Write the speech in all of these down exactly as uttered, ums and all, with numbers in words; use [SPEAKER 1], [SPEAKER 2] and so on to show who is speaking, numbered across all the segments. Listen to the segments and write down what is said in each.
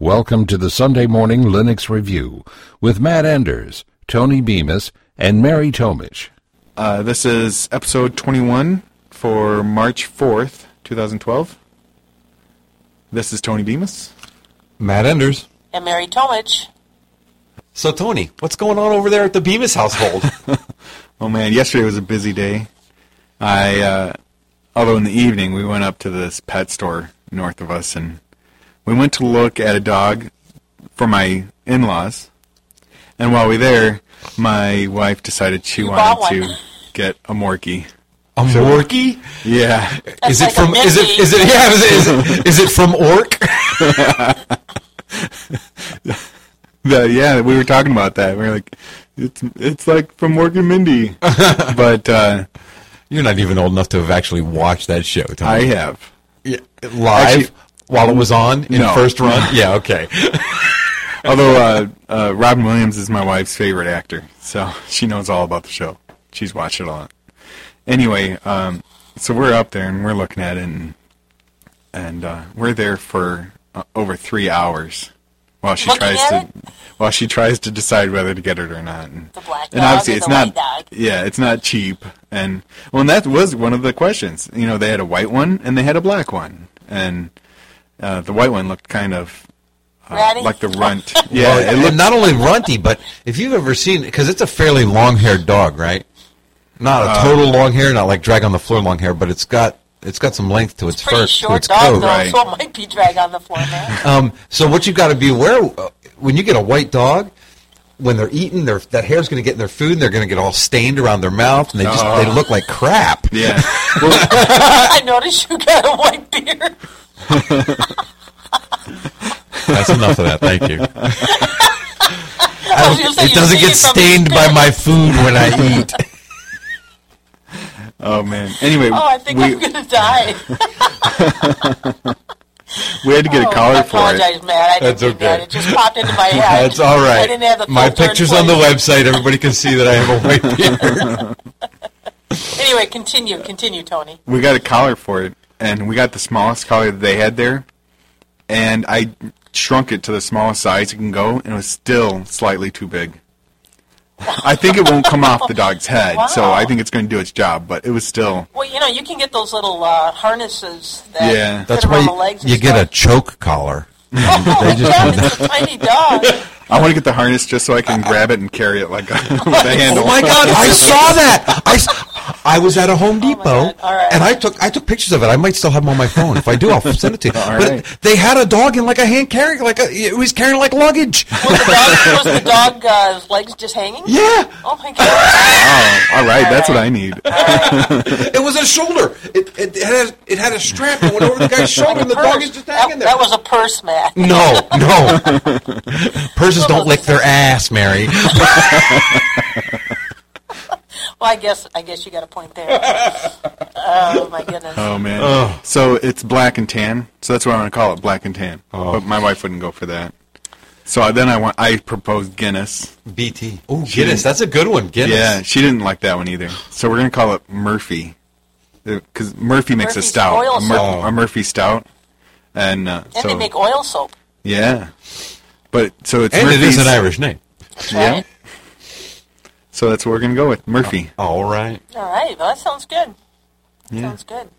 [SPEAKER 1] welcome to the Sunday Morning Linux Review with Matt Enders, Tony Bemis, and Mary Tomish.
[SPEAKER 2] Uh, this is episode twenty-one for March fourth, twenty twelve. This is Tony Bemis.
[SPEAKER 3] Matt Enders.
[SPEAKER 4] And Mary Tomish.
[SPEAKER 3] So, Tony, what's going on over there at the Bemis household?
[SPEAKER 2] Oh, man, yesterday was a busy day. I, uh, although in the evening, we went up to this pet store north of us, and we went to look at a dog for my in-laws. And while we were there, my wife decided she
[SPEAKER 4] You
[SPEAKER 2] wanted
[SPEAKER 4] bought
[SPEAKER 2] to
[SPEAKER 4] one.
[SPEAKER 2] get a Morkie.
[SPEAKER 3] A Morkie?
[SPEAKER 2] Yeah.
[SPEAKER 4] That's
[SPEAKER 3] Is it
[SPEAKER 4] like
[SPEAKER 3] from?
[SPEAKER 4] a
[SPEAKER 3] Is it?
[SPEAKER 4] Mickey.
[SPEAKER 3] Is it? Yeah. Is it? Is it, is it from Orc?
[SPEAKER 2] The, yeah, we were talking about that. We were like, it's it's like from Mork and Mindy. But uh,
[SPEAKER 3] You're not even old enough to have actually watched that show, Tony.
[SPEAKER 2] I have.
[SPEAKER 3] Yeah, live
[SPEAKER 2] Actually-
[SPEAKER 3] while it was on in
[SPEAKER 2] No.
[SPEAKER 3] first run. Yeah. Okay.
[SPEAKER 2] Although uh, uh, Robin Williams is my wife's favorite actor, so she knows all about the show. She's watched it a lot. Anyway, um, so we're up there and we're looking at it, and, and uh, we're there for uh, over three hours while she
[SPEAKER 4] Looking
[SPEAKER 2] tries
[SPEAKER 4] at
[SPEAKER 2] to
[SPEAKER 4] it?
[SPEAKER 2] while she tries to decide whether to get it or not. And,
[SPEAKER 4] The black
[SPEAKER 2] and
[SPEAKER 4] dog
[SPEAKER 2] obviously
[SPEAKER 4] or
[SPEAKER 2] it's
[SPEAKER 4] the
[SPEAKER 2] not.
[SPEAKER 4] white dog?
[SPEAKER 2] Yeah, it's not cheap. And well, and that was one of the questions. You know, they had a white one and they had a black one, and uh, the white one looked kind of. Uh,
[SPEAKER 4] Ratty?
[SPEAKER 2] like the runt. Yeah,
[SPEAKER 3] Well,
[SPEAKER 2] it
[SPEAKER 3] and
[SPEAKER 2] looked
[SPEAKER 3] not only runty, but if you've ever seen, because it's a fairly long-haired dog, right? Not a
[SPEAKER 2] Uh,
[SPEAKER 3] total long hair, not like drag on the floor long hair, but it's got it's got some length to its
[SPEAKER 4] It's pretty
[SPEAKER 3] fur, to
[SPEAKER 4] short
[SPEAKER 3] its
[SPEAKER 4] dog,
[SPEAKER 3] coat.
[SPEAKER 4] though,
[SPEAKER 2] right.
[SPEAKER 4] so it might be drag on the floor, man.
[SPEAKER 3] Um, so what you've got to be aware uh, when you get a white dog, when they're eating, their that hair's going to get in their food, and they're going to get all stained around their mouth, and they just
[SPEAKER 2] Oh.
[SPEAKER 3] they look like crap.
[SPEAKER 2] Yeah. Well,
[SPEAKER 4] I noticed you got a white beard.
[SPEAKER 3] That's enough of that. Thank you.
[SPEAKER 4] I was gonna say,
[SPEAKER 3] It
[SPEAKER 4] you
[SPEAKER 3] doesn't
[SPEAKER 4] see
[SPEAKER 3] get
[SPEAKER 4] it from
[SPEAKER 3] stained
[SPEAKER 4] the
[SPEAKER 3] by
[SPEAKER 4] beard.
[SPEAKER 3] my food when I eat.
[SPEAKER 2] oh man. Anyway,
[SPEAKER 4] Oh, I think
[SPEAKER 2] we
[SPEAKER 4] I'm going to die.
[SPEAKER 2] we had to get
[SPEAKER 4] Oh,
[SPEAKER 2] a collar
[SPEAKER 4] I
[SPEAKER 2] for
[SPEAKER 4] apologize,
[SPEAKER 2] it.
[SPEAKER 4] Matt. I didn't
[SPEAKER 3] That's
[SPEAKER 4] do
[SPEAKER 3] okay.
[SPEAKER 4] that. It just popped into my head.
[SPEAKER 3] That's all
[SPEAKER 4] I
[SPEAKER 3] right.
[SPEAKER 4] didn't have the
[SPEAKER 3] My
[SPEAKER 4] filter in
[SPEAKER 3] picture's on the
[SPEAKER 4] place.
[SPEAKER 3] website. Everybody can see that I have a white beard.
[SPEAKER 4] Anyway, continue. Continue, Tony.
[SPEAKER 2] We got a collar for it, and we got the smallest collar that they had there, and I shrunk it to the smallest size it can go, and it was still slightly too big. I think it won't come off the dog's head, so
[SPEAKER 4] Wow.
[SPEAKER 2] I think it's going to do its job, but it was still.
[SPEAKER 4] Well, you know, you can get those little uh, harnesses that
[SPEAKER 2] Yeah.
[SPEAKER 4] fit
[SPEAKER 3] That's
[SPEAKER 4] around
[SPEAKER 3] why
[SPEAKER 4] the legs
[SPEAKER 3] you,
[SPEAKER 4] and
[SPEAKER 3] you get a
[SPEAKER 4] stuff.
[SPEAKER 3] choke collar.
[SPEAKER 4] Oh,
[SPEAKER 3] They just
[SPEAKER 4] yeah,
[SPEAKER 3] put
[SPEAKER 4] it's a tiny dog.
[SPEAKER 2] I want to get the harness just so I can grab it and carry it like a, with a handle.
[SPEAKER 3] Oh my God! I saw that. I, s- I was at a Home Depot,
[SPEAKER 4] God. All right.
[SPEAKER 3] and I took I took pictures of it. I might still have them on my phone. If I do, I'll send it to you.
[SPEAKER 2] All
[SPEAKER 3] but
[SPEAKER 2] right.
[SPEAKER 3] they had a dog in like a hand carry, like a it was carrying like luggage.
[SPEAKER 4] Was the dog, was the dog uh, legs just hanging?
[SPEAKER 3] Yeah,
[SPEAKER 4] Oh, my God.
[SPEAKER 2] Oh, all right, that's what I need.
[SPEAKER 3] it was a shoulder. It it, it had a, it had a strap that went over the guy's shoulder, and the dog is just hanging
[SPEAKER 4] that,
[SPEAKER 3] there.
[SPEAKER 4] that was a purse, Matt.
[SPEAKER 3] No, no. Purses don't lick their ass, Mary.
[SPEAKER 4] Well, I guess I guess you got a point there. Oh, my goodness.
[SPEAKER 2] Oh man.
[SPEAKER 3] Oh.
[SPEAKER 2] So it's black and tan. So that's what I'm gonna call it, black and tan.
[SPEAKER 3] Oh.
[SPEAKER 2] But my wife wouldn't go for that. So then I want I proposed Guinness.
[SPEAKER 3] B T. Oh,
[SPEAKER 2] She
[SPEAKER 3] Guinness.
[SPEAKER 2] didn't-
[SPEAKER 3] That's a good one. Guinness.
[SPEAKER 2] Yeah, she didn't like that one either. So we're gonna call it Murphy, because Murphy makes
[SPEAKER 4] Murphy's
[SPEAKER 2] a stout,
[SPEAKER 4] oil
[SPEAKER 2] a, Mur-
[SPEAKER 3] soap.
[SPEAKER 2] a Murphy stout, and uh,
[SPEAKER 4] And
[SPEAKER 2] so
[SPEAKER 4] they make oil soap.
[SPEAKER 2] yeah. But so it's
[SPEAKER 3] And it
[SPEAKER 2] Murphy's,
[SPEAKER 3] is an Irish name.
[SPEAKER 2] Yeah.
[SPEAKER 4] Right?
[SPEAKER 2] So that's what we're gonna go with, Murphy.
[SPEAKER 3] All right.
[SPEAKER 4] All right. Well, that sounds good.
[SPEAKER 2] Yeah.
[SPEAKER 4] Sounds good.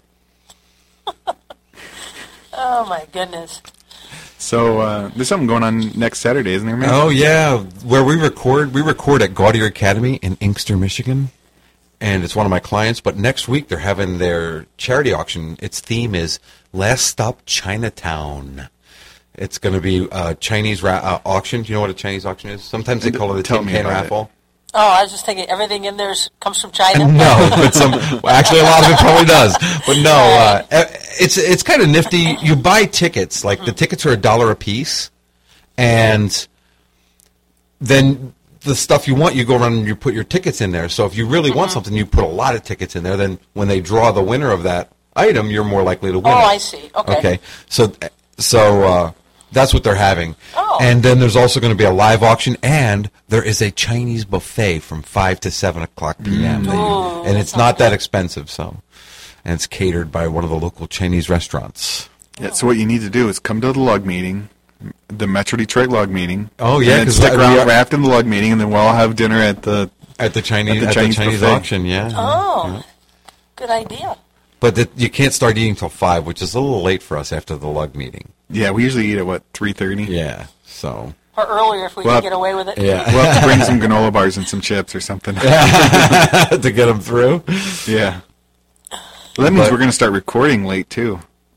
[SPEAKER 4] Oh, my goodness.
[SPEAKER 2] So uh, there's something going on next Saturday, isn't there, man?
[SPEAKER 3] Oh yeah, where we record, we record at Gaudier Academy in Inkster, Michigan, and it's one of my clients. But next week they're having their charity auction. Its theme is Last Stop Chinatown. It's going to be a Chinese ra- uh, auction. Do you know what a Chinese auction is? Sometimes they call it a
[SPEAKER 2] Tell
[SPEAKER 3] tin
[SPEAKER 2] me
[SPEAKER 3] can
[SPEAKER 2] about it.
[SPEAKER 3] raffle.
[SPEAKER 4] Oh, I was just thinking everything in there comes from China.
[SPEAKER 3] No, but some well, actually a lot of it probably does. But no, uh, it's it's kind of nifty. You buy tickets, like the tickets are a dollar a piece, and then the stuff you want, you go around and you put your tickets in there. So if you really want something, you put a lot of tickets in there. Then when they draw the winner of that item, you're more likely to win.
[SPEAKER 4] Oh,
[SPEAKER 3] it.
[SPEAKER 4] I see. Okay.
[SPEAKER 3] Okay, so so uh, that's what they're having.
[SPEAKER 4] Oh.
[SPEAKER 3] And then there's also going to be a live auction, and there is a Chinese buffet from five to seven o'clock p.m. that you-
[SPEAKER 4] Ooh,
[SPEAKER 3] and
[SPEAKER 4] that
[SPEAKER 3] it's
[SPEAKER 4] sounds
[SPEAKER 3] not that
[SPEAKER 4] good.
[SPEAKER 3] expensive, so and it's catered by one of the local Chinese restaurants.
[SPEAKER 2] Yeah, so what you need to do is come to the lug meeting, the Metro Detroit lug meeting.
[SPEAKER 3] Oh, yeah,
[SPEAKER 2] And then
[SPEAKER 3] 'cause
[SPEAKER 2] stick
[SPEAKER 3] we
[SPEAKER 2] around
[SPEAKER 3] are-
[SPEAKER 2] right after the lug meeting, and then we'll all have dinner at the.
[SPEAKER 3] At the Chinese,
[SPEAKER 2] At the
[SPEAKER 3] at
[SPEAKER 2] Chinese
[SPEAKER 3] the Chinese
[SPEAKER 2] buffet.
[SPEAKER 3] auction, yeah.
[SPEAKER 4] Oh, good idea.
[SPEAKER 3] But the, you can't start eating till five, which is a little late for us after the lug meeting.
[SPEAKER 2] Yeah, we usually eat at what three thirty.
[SPEAKER 3] Yeah, so
[SPEAKER 4] Or earlier if we
[SPEAKER 2] Well,
[SPEAKER 4] can get away with it.
[SPEAKER 3] yeah,
[SPEAKER 2] We'll have to bring some granola bars and some chips or something.
[SPEAKER 3] to get them through.
[SPEAKER 2] Yeah. Well, that means
[SPEAKER 3] But-
[SPEAKER 2] we're going to start recording late too.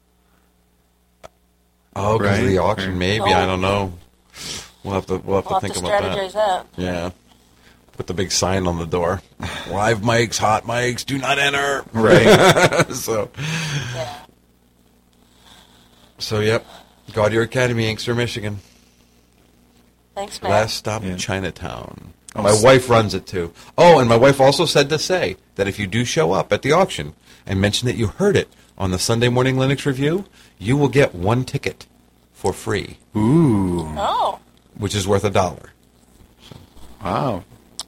[SPEAKER 3] Oh, because of
[SPEAKER 2] Right.
[SPEAKER 3] the auction, maybe. I
[SPEAKER 4] Oh.
[SPEAKER 3] don't know. We'll have to we'll have
[SPEAKER 4] We'll
[SPEAKER 3] to
[SPEAKER 4] have
[SPEAKER 3] think
[SPEAKER 4] to
[SPEAKER 3] about that.
[SPEAKER 4] strategize that.
[SPEAKER 3] Yeah. Put the big sign on the door. Live mics, hot mics, do not enter.
[SPEAKER 2] Right.
[SPEAKER 3] so,
[SPEAKER 4] Yeah.
[SPEAKER 3] so yep. Gaudier Academy, Inkster, Michigan.
[SPEAKER 4] Thanks, Matt.
[SPEAKER 3] Last stop,
[SPEAKER 2] Yeah.
[SPEAKER 3] Chinatown.
[SPEAKER 2] Oh,
[SPEAKER 3] My
[SPEAKER 2] s-
[SPEAKER 3] wife runs it too. Oh, and my wife also said to say that if you do show up at the auction and mention that you heard it on the Sunday Morning Linux Review, you will get one ticket for free,
[SPEAKER 2] Ooh.
[SPEAKER 4] Oh,
[SPEAKER 3] which is worth a dollar.
[SPEAKER 2] Wow.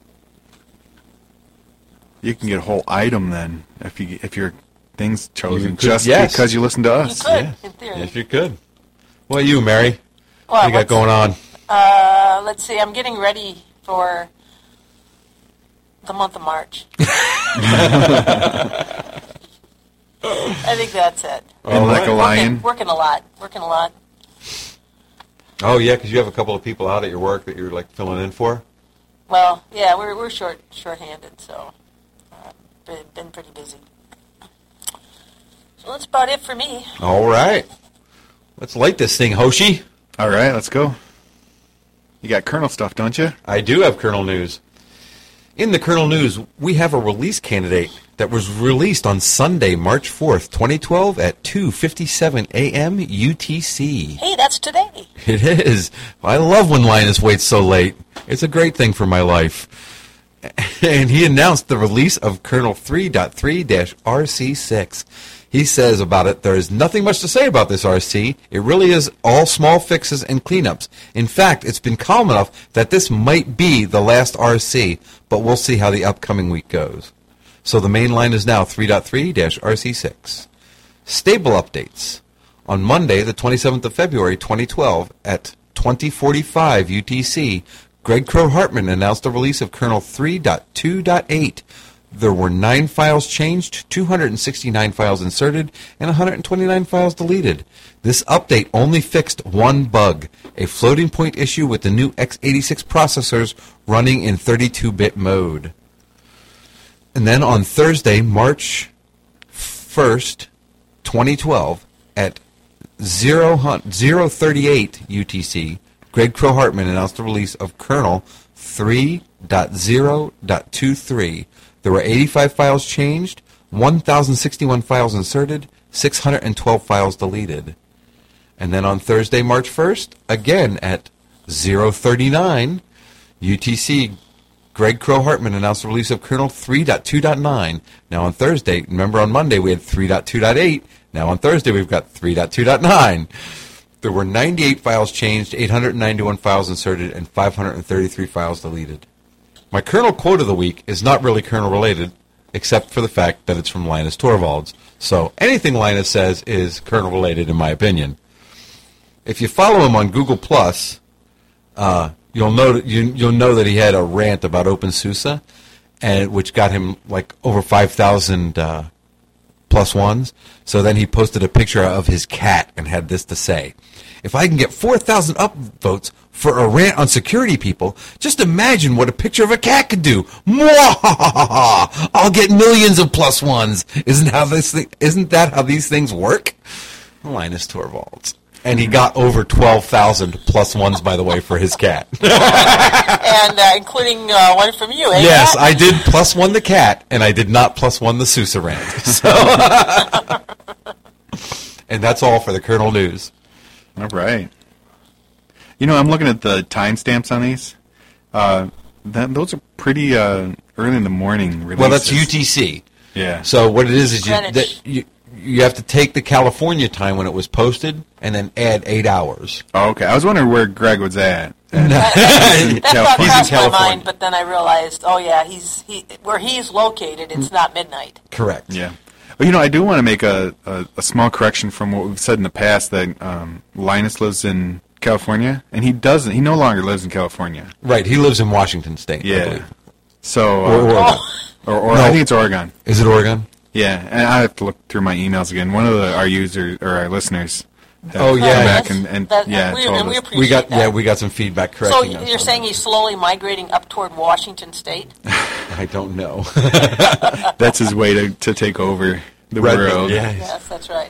[SPEAKER 2] You can get a whole item then if you if your thing's chosen
[SPEAKER 3] You could-
[SPEAKER 2] just
[SPEAKER 3] yes.
[SPEAKER 2] because you listen to
[SPEAKER 4] you
[SPEAKER 2] us.
[SPEAKER 4] could,
[SPEAKER 3] Yeah.
[SPEAKER 4] in theory.
[SPEAKER 3] Yes, you could. What you, Mary?
[SPEAKER 4] Well,
[SPEAKER 3] What you got
[SPEAKER 4] what's-
[SPEAKER 3] going on?
[SPEAKER 4] Uh, let's see. I'm getting ready for the month of March. I think that's it.
[SPEAKER 2] And like a
[SPEAKER 3] All right.
[SPEAKER 2] lion.
[SPEAKER 4] Working, working a lot. Working a lot.
[SPEAKER 3] Oh yeah, because you have a couple of people out at your work that you're like filling in for.
[SPEAKER 4] Well, yeah, we're we're short short-handed, so uh, been, been pretty busy. So that's about it for me.
[SPEAKER 3] All right, let's light this thing, Hoshi.
[SPEAKER 2] All right, let's go. You got kernel stuff, don't you?
[SPEAKER 3] I do have kernel news. In the kernel news, we have a release candidate that was released on Sunday, March fourth, twenty twelve at two fifty-seven a.m. U T C.
[SPEAKER 4] Hey, that's today.
[SPEAKER 3] It is. I love when Linus waits so late. It's a great thing for my life. And he announced the release of kernel three point three R C six. He says about it, there is nothing much to say about this R C. It really is all small fixes and cleanups. In fact, it's been calm enough that this might be the last R C, but we'll see how the upcoming week goes. So the main line is now three point three R C six. Stable updates. On Monday, the twenty-seventh of February, twenty twelve, at twenty forty-five U T C, Greg Crow-Hartman announced the release of kernel three point two point eight. There were nine files changed, two hundred sixty-nine files inserted, and one hundred twenty-nine files deleted. This update only fixed one bug, a floating point issue with the new x eighty-six processors running in thirty-two bit mode. And then on Thursday, March first, twenty twelve, at zero thirty-eight U T C, Greg Crow-Hartman announced the release of kernel three point zero point twenty-three. There were eighty-five files changed, one thousand sixty-one files inserted, six hundred twelve files deleted. And then on Thursday, March first, again at zero thirty-nine U T C, Greg Crow-Hartman announced the release of kernel three point two point nine. Now on Thursday, remember on Monday we had three point two point eight. Now on Thursday we've got three point two point nine. There were ninety-eight files changed, eight hundred ninety-one files inserted, and five hundred thirty-three files deleted. My kernel quote of the week is not really kernel related, except for the fact that it's from Linus Torvalds. So anything Linus says is kernel related in my opinion. If you follow him on Google Plus, uh, you'll know that you, you'll know that he had a rant about OpenSUSE, and which got him like over five thousand uh, plus ones. So then he posted a picture of his cat and had this to say: "If I can get four thousand upvotes for a rant on security people, just imagine what a picture of a cat could do. Mwahaha! I'll get millions of plus ones. Isn't how this thing, isn't that how these things work?" Linus Torvalds. And he got over twelve thousand plus ones, by the way, for his cat.
[SPEAKER 4] And uh, including uh, one from you, eh?
[SPEAKER 3] Yes,
[SPEAKER 4] Matt?
[SPEAKER 3] I did plus one the cat, and I did not plus one the SUSE rant. So, and that's all for the kernel news.
[SPEAKER 2] All right. You know, I'm looking at the timestamps on these. Uh, that, those are pretty uh, early in the morning releases.
[SPEAKER 3] Well, that's U T C.
[SPEAKER 2] Yeah.
[SPEAKER 3] So what it is is you,
[SPEAKER 4] Greenwich.
[SPEAKER 3] that you you have to take the California time when it was posted, and then add eight hours.
[SPEAKER 2] Oh, okay. I was wondering where Greg was at.
[SPEAKER 3] No.
[SPEAKER 4] That thought
[SPEAKER 3] He's in
[SPEAKER 4] crossed my
[SPEAKER 3] California.
[SPEAKER 4] mind, but then I realized, oh yeah, he's he where he's located. It's not midnight.
[SPEAKER 3] Correct.
[SPEAKER 2] Yeah. Well, you know, I do want to make a, a, a small correction from what we've said in the past, that um, Linus lives in California, and he doesn't. He no longer lives in California.
[SPEAKER 3] Right, he lives in Washington State. I
[SPEAKER 2] Yeah.
[SPEAKER 3] believe.
[SPEAKER 2] So,
[SPEAKER 3] Or
[SPEAKER 2] uh,
[SPEAKER 3] Oregon.
[SPEAKER 2] or, or
[SPEAKER 3] No.
[SPEAKER 2] I think it's Oregon.
[SPEAKER 3] Is it Oregon?
[SPEAKER 2] Yeah, and I have to look through my emails again. One of the, our users or our listeners. have
[SPEAKER 3] Oh, yeah.
[SPEAKER 2] come back
[SPEAKER 4] Yes,
[SPEAKER 2] and, and
[SPEAKER 4] that-
[SPEAKER 2] yeah,
[SPEAKER 4] we,
[SPEAKER 2] told
[SPEAKER 4] and we
[SPEAKER 2] us.
[SPEAKER 4] appreciate
[SPEAKER 3] We got
[SPEAKER 4] that.
[SPEAKER 3] yeah, we got some feedback
[SPEAKER 4] So
[SPEAKER 3] correcting us
[SPEAKER 4] you're
[SPEAKER 3] on
[SPEAKER 4] saying
[SPEAKER 3] that.
[SPEAKER 4] he's slowly migrating up toward Washington State?
[SPEAKER 3] I don't know.
[SPEAKER 2] That's his way to, to take over the
[SPEAKER 3] Right,
[SPEAKER 2] world.
[SPEAKER 3] yeah.
[SPEAKER 4] Yes, that's right.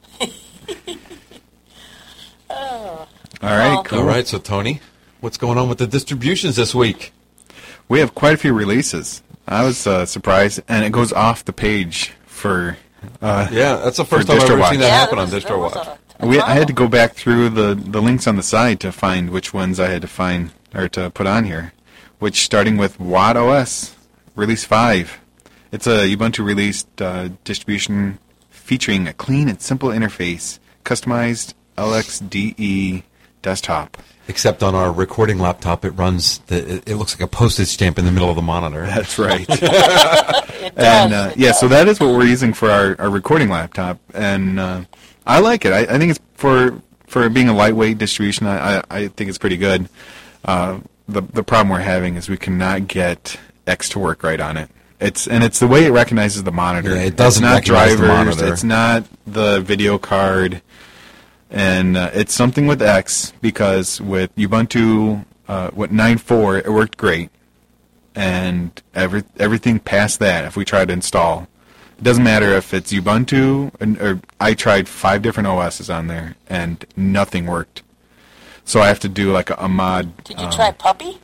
[SPEAKER 4] oh.
[SPEAKER 2] All right,
[SPEAKER 4] Well-
[SPEAKER 2] cool.
[SPEAKER 3] All right, so Tony, what's going on with the distributions this week?
[SPEAKER 2] We have quite a few releases. I was uh, surprised, and it goes off the page for. Uh,
[SPEAKER 3] Yeah, that's the
[SPEAKER 2] For
[SPEAKER 3] first time I've ever
[SPEAKER 2] DistroWatch.
[SPEAKER 3] seen that
[SPEAKER 4] Yeah,
[SPEAKER 3] happen
[SPEAKER 4] there
[SPEAKER 3] on
[SPEAKER 4] was- there was
[SPEAKER 3] DistroWatch.
[SPEAKER 4] a- a
[SPEAKER 2] we, I had to
[SPEAKER 4] ton.
[SPEAKER 2] go back through the, the links on the side to find which ones I had to find or to put on here. Which, starting with WattOS Release five. It's a Ubuntu released uh, distribution featuring a clean and simple interface, customized L X D E desktop.
[SPEAKER 3] Except on our recording laptop, it runs. The, it, it looks like a postage stamp in the middle of the monitor.
[SPEAKER 2] That's right.
[SPEAKER 4] It does.
[SPEAKER 2] And uh,
[SPEAKER 4] it
[SPEAKER 2] yeah,
[SPEAKER 4] does.
[SPEAKER 2] so that is what we're using for our, our recording laptop, and uh, I like it. I, I think it's for for being a lightweight distribution. I, I, I think it's pretty good. Uh, the the problem we're having is we cannot get X to work right on it. It's and it's the way it recognizes the monitor.
[SPEAKER 3] Yeah, it doesn't
[SPEAKER 2] it's not
[SPEAKER 3] recognize the
[SPEAKER 2] drivers.
[SPEAKER 3] monitor.
[SPEAKER 2] It's not the video card, and uh, it's something with X because with Ubuntu, uh, with nine point four, it worked great. And every everything past that, if we try to install, it doesn't matter if it's Ubuntu, and, or I tried five different O Ss on there, and nothing worked. So I have to do like a, a mod.
[SPEAKER 4] Did you
[SPEAKER 2] um,
[SPEAKER 4] try Puppy?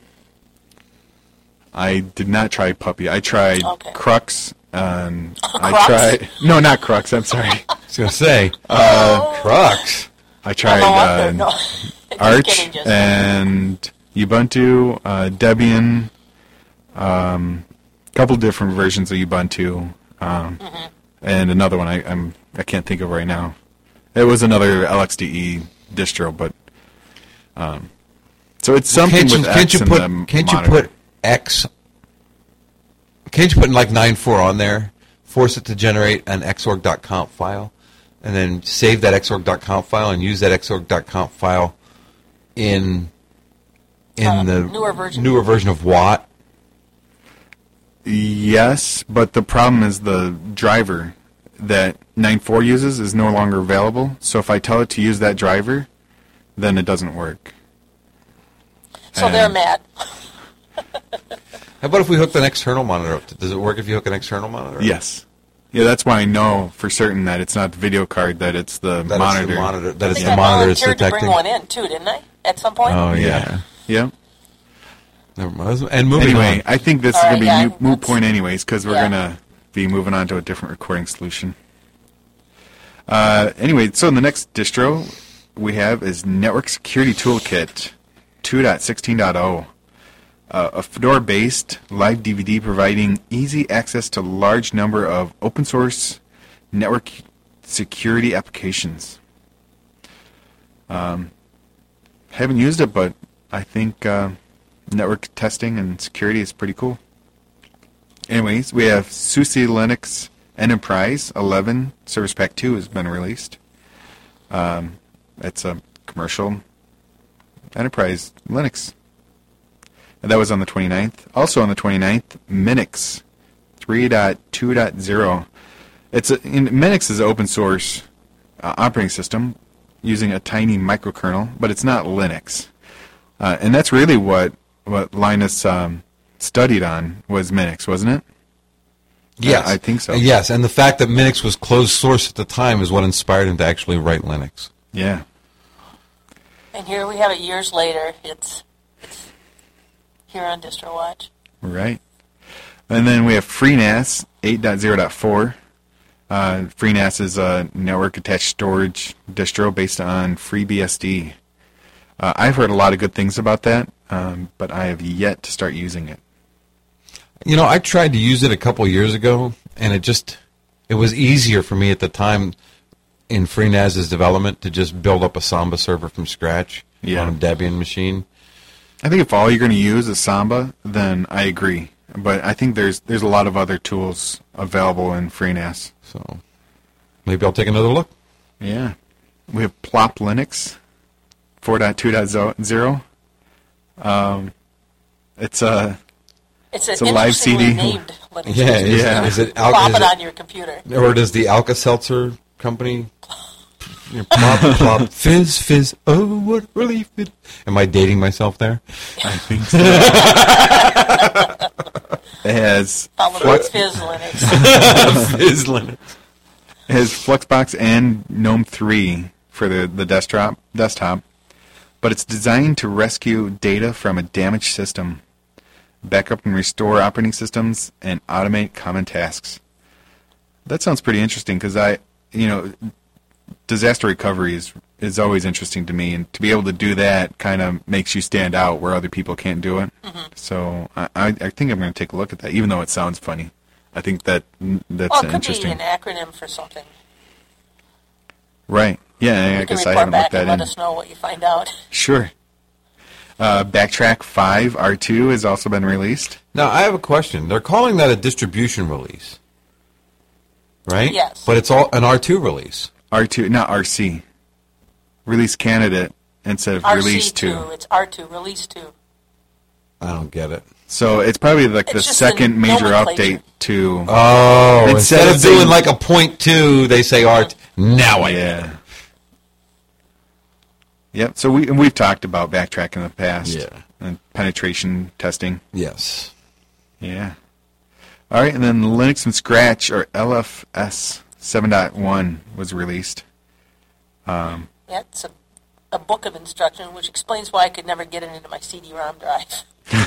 [SPEAKER 2] I did not try Puppy. I tried
[SPEAKER 4] Okay.
[SPEAKER 2] Crux. And I
[SPEAKER 4] Crux?
[SPEAKER 2] tried. No, not Crux. I'm sorry.
[SPEAKER 3] I was going to say, uh, Crux.
[SPEAKER 2] I tried
[SPEAKER 4] no, no,
[SPEAKER 2] uh,
[SPEAKER 4] no. Just
[SPEAKER 2] Arch
[SPEAKER 4] kidding, just-
[SPEAKER 2] and Ubuntu, uh, Debian, um, a couple different versions of Ubuntu, um,
[SPEAKER 4] Mm-hmm.
[SPEAKER 2] and another one I, I'm I can't think of right now. It was another L X D E distro, but um, so it's something
[SPEAKER 3] Can't you,
[SPEAKER 2] with
[SPEAKER 3] can't
[SPEAKER 2] X
[SPEAKER 3] you
[SPEAKER 2] in
[SPEAKER 3] put
[SPEAKER 2] the
[SPEAKER 3] can't you
[SPEAKER 2] monitor.
[SPEAKER 3] put X? Can't you put like nine point four on there? Force it to generate an xorg dot conf file, and then save that xorg dot conf file and use that xorg dot conf file in in
[SPEAKER 4] Uh,
[SPEAKER 3] the
[SPEAKER 4] newer version.
[SPEAKER 3] newer version of Watt.
[SPEAKER 2] Yes, but the problem is the driver that nine point four uses is no longer available. So if I tell it to use that driver, then it doesn't work.
[SPEAKER 4] So they're
[SPEAKER 2] and-
[SPEAKER 4] mad.
[SPEAKER 3] How about if we hook an external monitor up? To, does it work if you hook an external monitor? up?
[SPEAKER 2] Yes. Yeah, that's why I know for certain that it's not the video card, that it's the
[SPEAKER 3] That
[SPEAKER 2] monitor.
[SPEAKER 3] It's the monitor. That
[SPEAKER 4] I
[SPEAKER 3] it's
[SPEAKER 4] think
[SPEAKER 3] the
[SPEAKER 4] I
[SPEAKER 3] monitor it's
[SPEAKER 4] volunteered to
[SPEAKER 3] detecting.
[SPEAKER 4] bring one in too, didn't I? At some point.
[SPEAKER 3] Oh yeah.
[SPEAKER 2] Yeah. Yeah.
[SPEAKER 3] Never mind. And moving
[SPEAKER 2] Anyway,
[SPEAKER 3] on.
[SPEAKER 2] I think this
[SPEAKER 4] All
[SPEAKER 2] is going to
[SPEAKER 4] right,
[SPEAKER 2] be
[SPEAKER 4] yeah,
[SPEAKER 2] a moot
[SPEAKER 4] that's-
[SPEAKER 2] point anyways, because we're
[SPEAKER 4] yeah.
[SPEAKER 2] going to be moving on to a different recording solution. Uh, anyway, so the next distro we have is Network Security Toolkit two point sixteen point oh. Uh, a Fedora-based live D V D providing easy access to large number of open source network security applications. Um, haven't used it, but I think uh, network testing and security is pretty cool. Anyways, we have SUSE Linux Enterprise eleven Service Pack two has been released. Um, it's a commercial enterprise Linux. And that was on the twenty-ninth. Also on the twenty-ninth, Minix three point two point oh. It's a, in, Minix is an open source uh, operating system using a tiny microkernel, but it's not Linux. Uh, and that's really what what Linus um, studied on was Minix, wasn't it?
[SPEAKER 3] Yes,
[SPEAKER 2] I think so.
[SPEAKER 3] Yes, and the fact that Minix was closed source at the time is what inspired him to actually write Linux.
[SPEAKER 2] Yeah.
[SPEAKER 4] And here we have it years later. It's, it's here on DistroWatch.
[SPEAKER 2] Right. And then we have FreeNAS eight point oh point four. Uh, FreeNAS is a network-attached storage distro based on FreeBSD. Uh, I've heard a lot of good things about that, um, but I have yet to start using it.
[SPEAKER 3] You know, I tried to use it a couple years ago, and it just it was easier for me at the time in FreeNAS's development to just build up a Samba server from scratch
[SPEAKER 2] Yeah.
[SPEAKER 3] on a Debian machine.
[SPEAKER 2] I think if all you're going to use is Samba, then I agree. But I think there's there's a lot of other tools available in FreeNAS.
[SPEAKER 3] So maybe I'll take another look.
[SPEAKER 2] Yeah. We have Plop Linux four point two point zero. Um, it's a
[SPEAKER 4] It's, an
[SPEAKER 2] it's a live C D.
[SPEAKER 4] interestingly named Linux.
[SPEAKER 3] Yeah, is,
[SPEAKER 2] Yeah.
[SPEAKER 3] is it
[SPEAKER 4] Plop
[SPEAKER 3] Al- is
[SPEAKER 4] it
[SPEAKER 3] it-
[SPEAKER 4] on your computer.
[SPEAKER 3] or does the Alka-Seltzer company you know, plop, plop, fizz, fizz, oh, what relief it... Am I dating myself there?
[SPEAKER 2] I think so. It has
[SPEAKER 4] Follow
[SPEAKER 2] Flux,
[SPEAKER 4] Fizz Linux.
[SPEAKER 3] Fizz Linux.
[SPEAKER 2] it has Fluxbox and GNOME three for the, the desktop, desktop, but it's designed to rescue data from a damaged system, backup and restore operating systems, and automate common tasks. That sounds pretty interesting because I, you know, disaster recovery is, is always interesting to me, and to be able to do that kind of makes you stand out where other people can't do it. Mm-hmm. So I, I, I think I'm going to take a look at that, even though it sounds funny. I think that that's
[SPEAKER 4] Well, it could
[SPEAKER 2] interesting.
[SPEAKER 4] be an acronym for something.
[SPEAKER 2] Right. Yeah, I
[SPEAKER 4] You can
[SPEAKER 2] guess I
[SPEAKER 4] report
[SPEAKER 2] haven't
[SPEAKER 4] back
[SPEAKER 2] looked that
[SPEAKER 4] and let
[SPEAKER 2] in.
[SPEAKER 4] us know what you find out.
[SPEAKER 2] Sure. Uh, Backtrack five R two has also been released.
[SPEAKER 3] Now, I have a question. They're calling that a distribution release, right?
[SPEAKER 4] Yes.
[SPEAKER 3] But it's all an R two release.
[SPEAKER 2] R two, not R C. Release candidate instead of release
[SPEAKER 4] R C two.
[SPEAKER 2] two.
[SPEAKER 4] It's R two, release two.
[SPEAKER 3] I don't get it.
[SPEAKER 2] So it's probably like the
[SPEAKER 4] It's just the
[SPEAKER 2] second major
[SPEAKER 4] nomenclature.
[SPEAKER 2] update to.
[SPEAKER 3] Oh,
[SPEAKER 2] Instead
[SPEAKER 3] instead,
[SPEAKER 2] of
[SPEAKER 3] of doing
[SPEAKER 2] saying-
[SPEAKER 3] like a point two, they say R two. Now I get it.
[SPEAKER 2] Yeah. Yep. So we we've talked about Backtrack in the past.
[SPEAKER 3] Yeah.
[SPEAKER 2] And penetration testing.
[SPEAKER 3] Yes.
[SPEAKER 2] Yeah. All right, and then Linux from Scratch, or L F S seven point one, was released. Um,
[SPEAKER 4] Yeah, it's a, a book of instruction which explains why I could never get it into my C D ROM drive.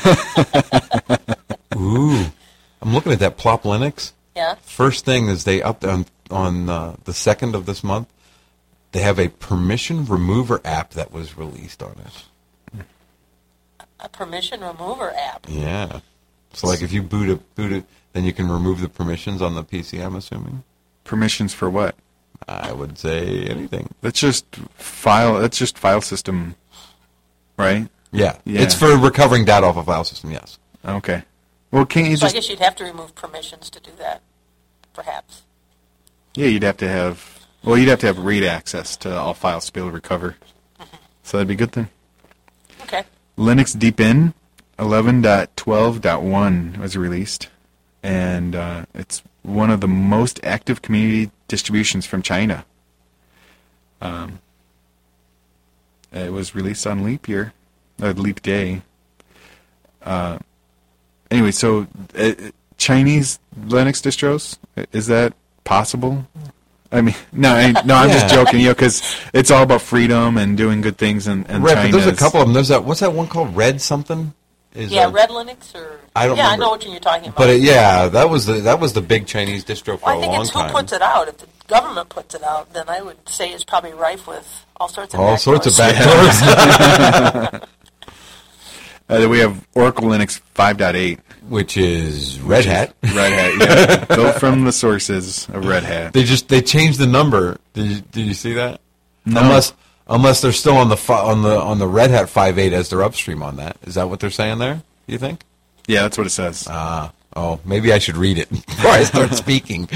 [SPEAKER 3] Ooh. I'm looking at that Plop Linux.
[SPEAKER 4] Yeah.
[SPEAKER 3] First thing is they up on on uh, the second of this month. They have a permission remover app that was released on it.
[SPEAKER 4] A permission remover app.
[SPEAKER 3] Yeah. So like if you boot it, boot it, then you can remove the permissions on the P C. I'm assuming.
[SPEAKER 2] permissions for what?
[SPEAKER 3] I would say anything.
[SPEAKER 2] That's just file. That's just file system, right?
[SPEAKER 3] Yeah.
[SPEAKER 2] Yeah.
[SPEAKER 3] It's for recovering data off a file system. Yes.
[SPEAKER 2] Okay. Well, can't you
[SPEAKER 4] So I
[SPEAKER 2] just?
[SPEAKER 4] guess you'd have to remove permissions to do that, perhaps.
[SPEAKER 2] Yeah, you'd have to have. Well, you'd have to have read access to all files to be able to recover. So that'd be a good thing.
[SPEAKER 4] Okay.
[SPEAKER 2] Linux Deepin eleven point twelve point one was released, and uh, it's one of the most active community distributions from China. Um, it was released on leap year, uh, leap day. Uh, anyway, so uh, Chinese Linux distros, is that possible? I mean, no, I, no, I'm just
[SPEAKER 3] Yeah.
[SPEAKER 2] joking, you know, because it's all about freedom and doing good things in, in
[SPEAKER 3] Right,
[SPEAKER 2] China.
[SPEAKER 3] but there's a
[SPEAKER 2] is-
[SPEAKER 3] couple of them. There's that. What's that one called? Red something. Is
[SPEAKER 4] Yeah,
[SPEAKER 3] a-
[SPEAKER 4] Red Linux or
[SPEAKER 3] I don't
[SPEAKER 4] yeah,
[SPEAKER 3] remember.
[SPEAKER 4] I know what you're talking about.
[SPEAKER 3] But it, yeah, that was the that was the big Chinese distro for
[SPEAKER 4] well, I
[SPEAKER 3] a
[SPEAKER 4] think
[SPEAKER 3] long
[SPEAKER 4] it's who
[SPEAKER 3] time.
[SPEAKER 4] puts it out. If the government puts it out, then I would say it's probably rife with all sorts of
[SPEAKER 3] All
[SPEAKER 4] backdoors.
[SPEAKER 3] sorts of backdoors,
[SPEAKER 2] Uh, then we have Oracle Linux five point eight.
[SPEAKER 3] which is Red Hat.
[SPEAKER 2] Red Hat, yeah. Built from the sources of Red Hat.
[SPEAKER 3] They just they changed the number. Did you, did you see that?
[SPEAKER 2] No.
[SPEAKER 3] Unless unless they're still on the fi- on the on the Red Hat five point eight as their upstream on that. Is that what they're saying there? You think?
[SPEAKER 2] Yeah, that's what it says.
[SPEAKER 3] Ah, oh, maybe I should read it before I start speaking.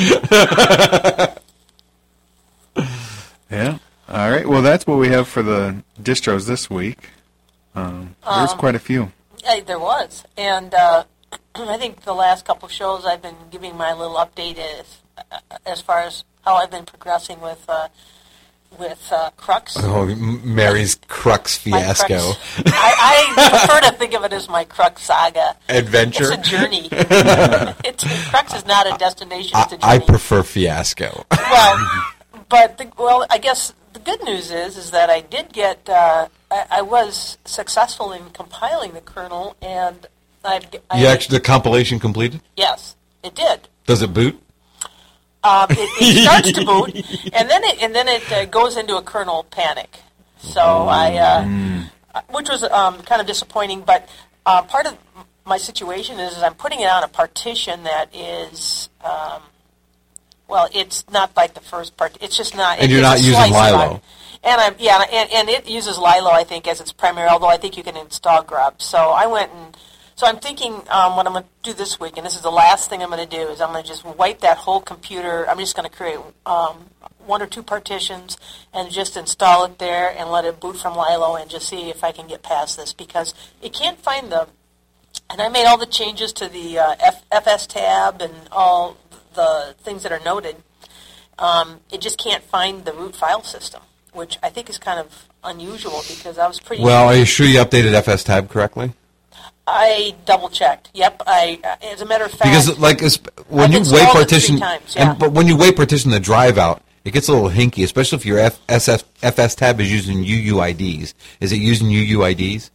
[SPEAKER 2] Yeah. All right. Well, that's what we have for the distros this week. Um, there's
[SPEAKER 4] Um,
[SPEAKER 2] quite a few.
[SPEAKER 4] Yeah, there was, and uh, I think the last couple of shows I've been giving my little update as as far as how I've been progressing with uh, with uh, Crux.
[SPEAKER 3] Oh, M- Mary's Crux
[SPEAKER 4] My
[SPEAKER 3] fiasco
[SPEAKER 4] Crux. I, I prefer to think of it as my Crux saga.
[SPEAKER 3] adventure.
[SPEAKER 4] It's a journey. it's, Crux is not a destination; it's a journey.
[SPEAKER 3] I, I prefer fiasco.
[SPEAKER 4] Well, but the, well, I guess the good news is is that I did get. Uh, I, I was successful in compiling the kernel, and I've. I,
[SPEAKER 3] You actually the compilation completed?
[SPEAKER 4] Yes, it did.
[SPEAKER 3] Does it boot?
[SPEAKER 4] Um, it, it starts to boot, and then it and then it uh, goes into a kernel panic. So I, uh, which was um, kind of disappointing. But uh, part of my situation is, is I'm putting it on a partition that is, um, well, it's not like the first part. It's just not.
[SPEAKER 3] And
[SPEAKER 4] it-
[SPEAKER 3] you're
[SPEAKER 4] it's
[SPEAKER 3] not
[SPEAKER 4] a
[SPEAKER 3] using
[SPEAKER 4] slice of
[SPEAKER 3] Lilo.
[SPEAKER 4] it. And I'm yeah, and, and it uses Lilo, I think, as its primary. Although I think you can install Grub. So I went and So I'm thinking um, what I'm going to do this week, and this is the last thing I'm going to do, is I'm going to just wipe that whole computer. I'm just going to create um, one or two partitions and just install it there and let it boot from Lilo and just see if I can get past this, because it can't find the, and I made all the changes to the uh, F- FS tab and all the things that are noted. Um, it just can't find the root file system, which I think is kind of unusual because I was pretty...
[SPEAKER 3] Well, are you sure you updated F S tab correctly?
[SPEAKER 4] I double-checked. Yep. I, uh, as a matter of fact...
[SPEAKER 3] Because like as, when
[SPEAKER 4] I've
[SPEAKER 3] you
[SPEAKER 4] installed
[SPEAKER 3] wave
[SPEAKER 4] it
[SPEAKER 3] partition...
[SPEAKER 4] three times, yeah.
[SPEAKER 3] and, but when you wave partition the drive out, it gets a little hinky, especially if your F- S F, F S tab is using U U I Ds. Is it using U U I Ds?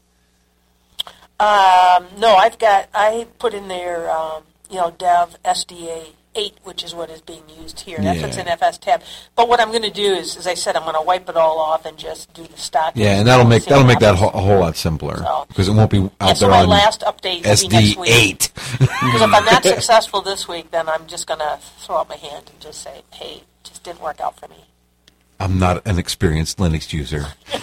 [SPEAKER 4] Um, no, I've got... I put in there, um, you know, dev S D A eight, which is what is being used here. That's
[SPEAKER 3] Yeah.
[SPEAKER 4] what's in F S tab. But what I'm going to do is, as I said, I'm going to wipe it all off and just do the stock.
[SPEAKER 3] Yeah, and that'll make
[SPEAKER 4] See
[SPEAKER 3] that'll
[SPEAKER 4] what
[SPEAKER 3] make that
[SPEAKER 4] happens.
[SPEAKER 3] whole, a whole lot simpler
[SPEAKER 4] So-
[SPEAKER 3] because it won't be out
[SPEAKER 4] Yeah, so
[SPEAKER 3] there
[SPEAKER 4] my
[SPEAKER 3] on
[SPEAKER 4] last update will
[SPEAKER 3] S
[SPEAKER 4] be
[SPEAKER 3] D
[SPEAKER 4] next week.
[SPEAKER 3] eight.
[SPEAKER 4] Because if I'm not successful this week, then I'm just going to throw up my hand and just say, hey, it just didn't work out for me.
[SPEAKER 3] I'm not an experienced Linux user.
[SPEAKER 4] Yeah,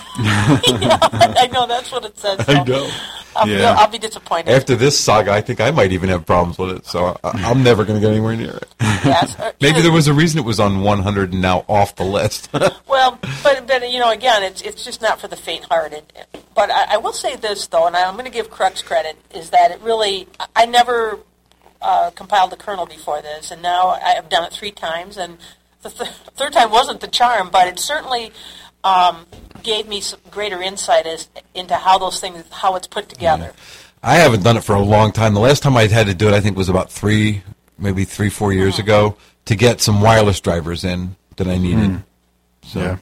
[SPEAKER 4] I know, that's what it says. So
[SPEAKER 3] I know.
[SPEAKER 4] I'll,
[SPEAKER 2] Yeah.
[SPEAKER 4] I'll be disappointed.
[SPEAKER 3] After this saga, I think I might even have problems with it, so I, I'm never going to get anywhere near it.
[SPEAKER 4] Yes, or
[SPEAKER 3] Maybe
[SPEAKER 4] either-
[SPEAKER 3] there was a reason it was on one hundred and now off the list.
[SPEAKER 4] Well, but, but you know, again, it's it's just not for the faint-hearted. But I, I will say this, though, and I'm going to give Crux credit, is that it really, I never uh, compiled the kernel before this, and now I've done it three times, and the th- third time wasn't the charm, but it certainly um, gave me some greater insight as into how those things, how it's put together.
[SPEAKER 3] I haven't done it for a long time. The last time I had to do it, I think, was about three, maybe three, four years
[SPEAKER 4] Mm-hmm.
[SPEAKER 3] ago to get some wireless drivers in that I needed. So.
[SPEAKER 2] Yeah.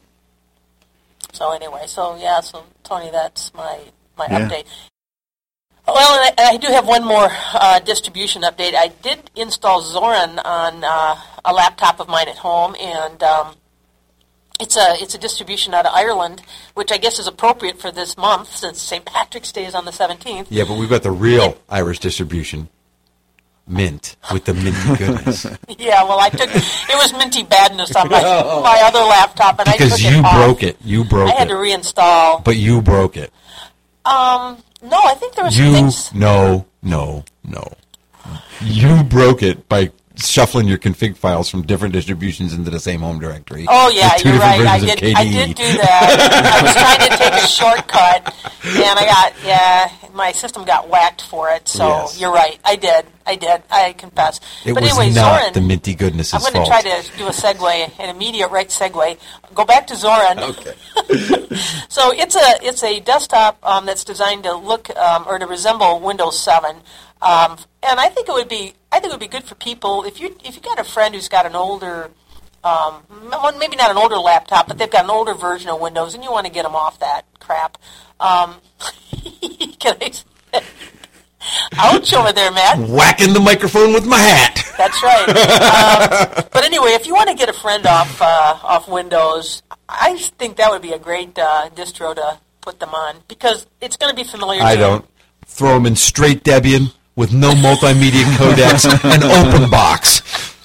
[SPEAKER 4] So anyway, so yeah, so Tony, that's my my
[SPEAKER 2] Yeah.
[SPEAKER 4] update. Well, and I, I do have one more uh, distribution update. I did install Zorin on uh, a laptop of mine at home, and um, it's a it's a distribution out of Ireland, which I guess is appropriate for this month since Saint Patrick's Day is on the seventeenth.
[SPEAKER 3] Yeah, but we've got the real Irish distribution. Mint, with the minty goodness.
[SPEAKER 4] Yeah, well, I took it was minty badness on my my other laptop, and I
[SPEAKER 3] Because
[SPEAKER 4] took
[SPEAKER 3] you
[SPEAKER 4] it off.
[SPEAKER 3] broke it. You broke
[SPEAKER 4] I had
[SPEAKER 3] it.
[SPEAKER 4] to reinstall.
[SPEAKER 3] But you broke it.
[SPEAKER 4] Um, no, I think there was some
[SPEAKER 3] You,
[SPEAKER 4] things.
[SPEAKER 3] no, no, no. You broke it by shuffling your config files from different distributions into the same home directory.
[SPEAKER 4] Oh yeah,
[SPEAKER 3] with two
[SPEAKER 4] you're
[SPEAKER 3] different
[SPEAKER 4] right. I
[SPEAKER 3] versions of
[SPEAKER 4] did. I
[SPEAKER 3] K D E.
[SPEAKER 4] did do that. I was trying to take a shortcut, and I got yeah. My system got whacked for it. So
[SPEAKER 3] Yes.
[SPEAKER 4] you're right. I did. I did. I confess.
[SPEAKER 3] It
[SPEAKER 4] but
[SPEAKER 3] was
[SPEAKER 4] anyway,
[SPEAKER 3] not
[SPEAKER 4] Zorin.
[SPEAKER 3] the minty goodness'
[SPEAKER 4] I'm
[SPEAKER 3] fault.
[SPEAKER 4] going to try to do a segue, an immediate right segue. Go back to Zorin.
[SPEAKER 3] Okay.
[SPEAKER 4] So it's a it's a desktop um, that's designed to look um, or to resemble Windows seven, um, and I think it would be I think it would be good for people if you if you got a friend who's got an older, um, well, maybe not an older laptop, but they've got an older version of Windows, and you want to get them off that crap. Um, can I? Ouch over there, Matt.
[SPEAKER 3] Whacking the microphone with my hat.
[SPEAKER 4] That's right. um, but anyway, if you want to get a friend off uh, off Windows, I think that would be a great uh, distro to put them on because it's going to be familiar.
[SPEAKER 3] I
[SPEAKER 4] to them.
[SPEAKER 3] don't. Throw them in straight Debian with no multimedia codecs and open box.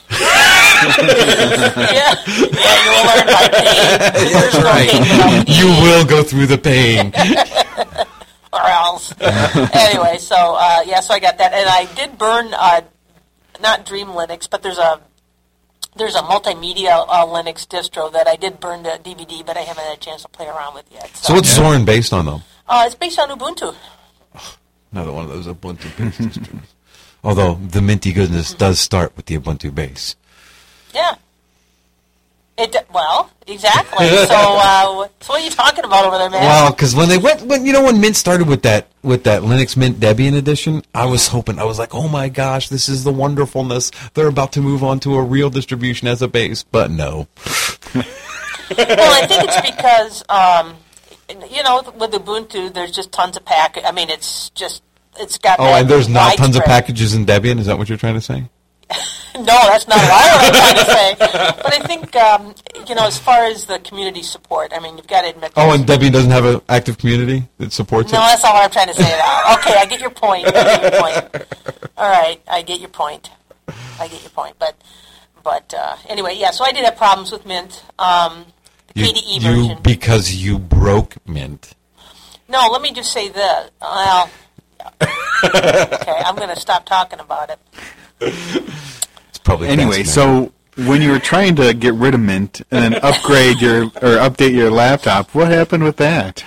[SPEAKER 4] yeah, yeah, you will learn by pain. There's no pain without pain.
[SPEAKER 3] You will go through the pain.
[SPEAKER 4] Or else. Anyway, so uh, yeah, so I got that, and I did burn uh, not Dream Linux, but there's a there's a multimedia uh, Linux distro that I did burn to D V D, but I haven't had a chance to play around with yet. So,
[SPEAKER 3] So what's Zorin based on, though?
[SPEAKER 4] uh, it's based on Ubuntu.
[SPEAKER 3] Another one of those Ubuntu-based systems. Although the minty goodness does start with the Ubuntu base.
[SPEAKER 4] Yeah. It d- well, exactly. So, uh, so what are you talking about over there, man?
[SPEAKER 3] Well, because when they went, when you know, when Mint started with that with that Linux Mint Debian edition, I was hoping, I was like, oh my gosh, this is the wonderfulness. They're about to move on to a real distribution as a base, but no.
[SPEAKER 4] Well, I think it's because, um, you know, with Ubuntu, there's just tons of pack. I mean, it's just it's got.
[SPEAKER 3] Oh,
[SPEAKER 4] that
[SPEAKER 3] and there's not tons of
[SPEAKER 4] widespread-
[SPEAKER 3] packages in Debian. Is that what you're trying to say?
[SPEAKER 4] No, that's not at all what I'm trying to say. But I think, um, you know, as far as the community support, I mean, you've got to admit.
[SPEAKER 3] Oh,
[SPEAKER 4] there's-
[SPEAKER 3] and Debian doesn't have an active community that supports
[SPEAKER 4] No,
[SPEAKER 3] it?
[SPEAKER 4] that's not what I'm trying to say now. Okay, I get your point. I get your point. All right, I get your point. I get your point. But, but uh, anyway, yeah. So I did have problems with Mint, um, the
[SPEAKER 3] You,
[SPEAKER 4] K D E
[SPEAKER 3] you
[SPEAKER 4] version.
[SPEAKER 3] because you broke Mint.
[SPEAKER 4] No, let me just say this. Well, Okay, I'm going to stop talking about it.
[SPEAKER 3] It's probably
[SPEAKER 2] Anyway,
[SPEAKER 3] best,
[SPEAKER 2] so when you were trying to get rid of Mint and then upgrade your or update your laptop, what happened with that?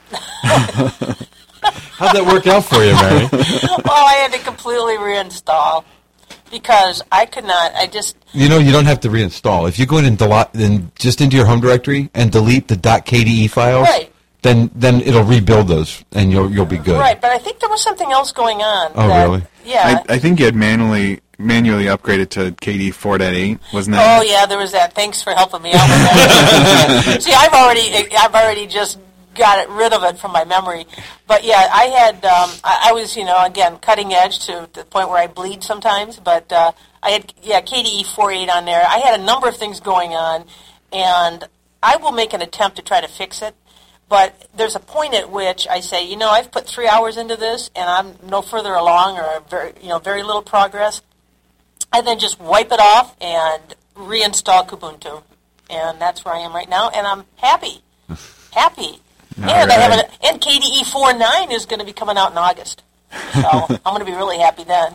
[SPEAKER 3] how'd that work out for you, Mary?
[SPEAKER 4] Well, I had to completely reinstall because I could not. I just
[SPEAKER 3] You know, you don't have to reinstall. If you go in and delete, then just into your home directory and delete the .kde files,
[SPEAKER 4] Right.
[SPEAKER 3] then then it'll rebuild those, and you'll you'll be good.
[SPEAKER 4] right, but I think there was something else going on.
[SPEAKER 3] Oh,
[SPEAKER 4] that-
[SPEAKER 3] really?
[SPEAKER 4] Yeah.
[SPEAKER 2] I, I think you had manually manually upgraded to K D four point eight, wasn't that?
[SPEAKER 4] Oh yeah, there was that. Thanks for helping me out with that. See, I've already, I've already just got it rid of it from my memory. But yeah, I had, um, I, I was, you know, again, cutting edge to the point where I bleed sometimes. But uh, I had, yeah, K D E four point eight on there. I had a number of things going on, and I will make an attempt to try to fix it. But there's a point at which I say, you know, I've put three hours into this, and I'm no further along, or very, you know, very little progress. I then just wipe it off and reinstall Kubuntu, and that's where I am right now, and I'm happy, happy. And I have an, and K D E four point nine is going to be coming out in August, so I'm going to be really happy then.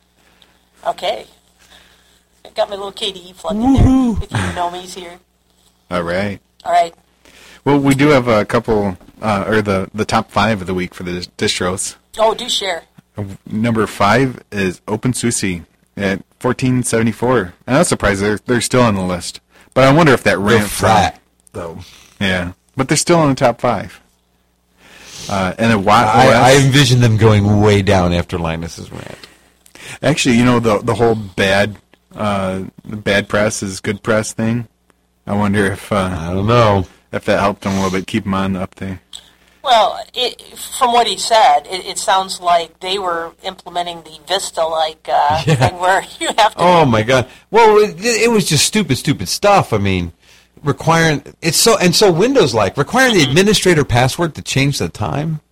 [SPEAKER 4] Okay, I got my little K D E plug in there. If you know me's here.
[SPEAKER 2] All right.
[SPEAKER 4] All right.
[SPEAKER 2] Well, we do have a couple, uh, or the, the top five of the week for the distros.
[SPEAKER 4] Oh, do share.
[SPEAKER 2] Number five is OpenSUSE at fourteen seventy-four. And I was surprised they're, they're still on the list. But I wonder if that
[SPEAKER 3] They're
[SPEAKER 2] ran
[SPEAKER 3] flat, though.
[SPEAKER 2] Yeah, but they're still in the top five. Uh, and then Watt
[SPEAKER 3] I, I
[SPEAKER 2] O S.
[SPEAKER 3] envision them going way down after Linus's rant.
[SPEAKER 2] Actually, you know, the the whole bad uh, bad press is good press thing. I wonder if uh,
[SPEAKER 3] I don't know.
[SPEAKER 2] if that helped them a little bit keep them on up there.
[SPEAKER 4] Well, it, from what he said, it, it sounds like they were implementing the Vista-like uh,
[SPEAKER 3] Yeah.
[SPEAKER 4] thing where you have to.
[SPEAKER 3] Oh my God! Well, it, it was just stupid, stupid stuff. I mean, requiring it's so and so Windows-like requiring the administrator password to change the time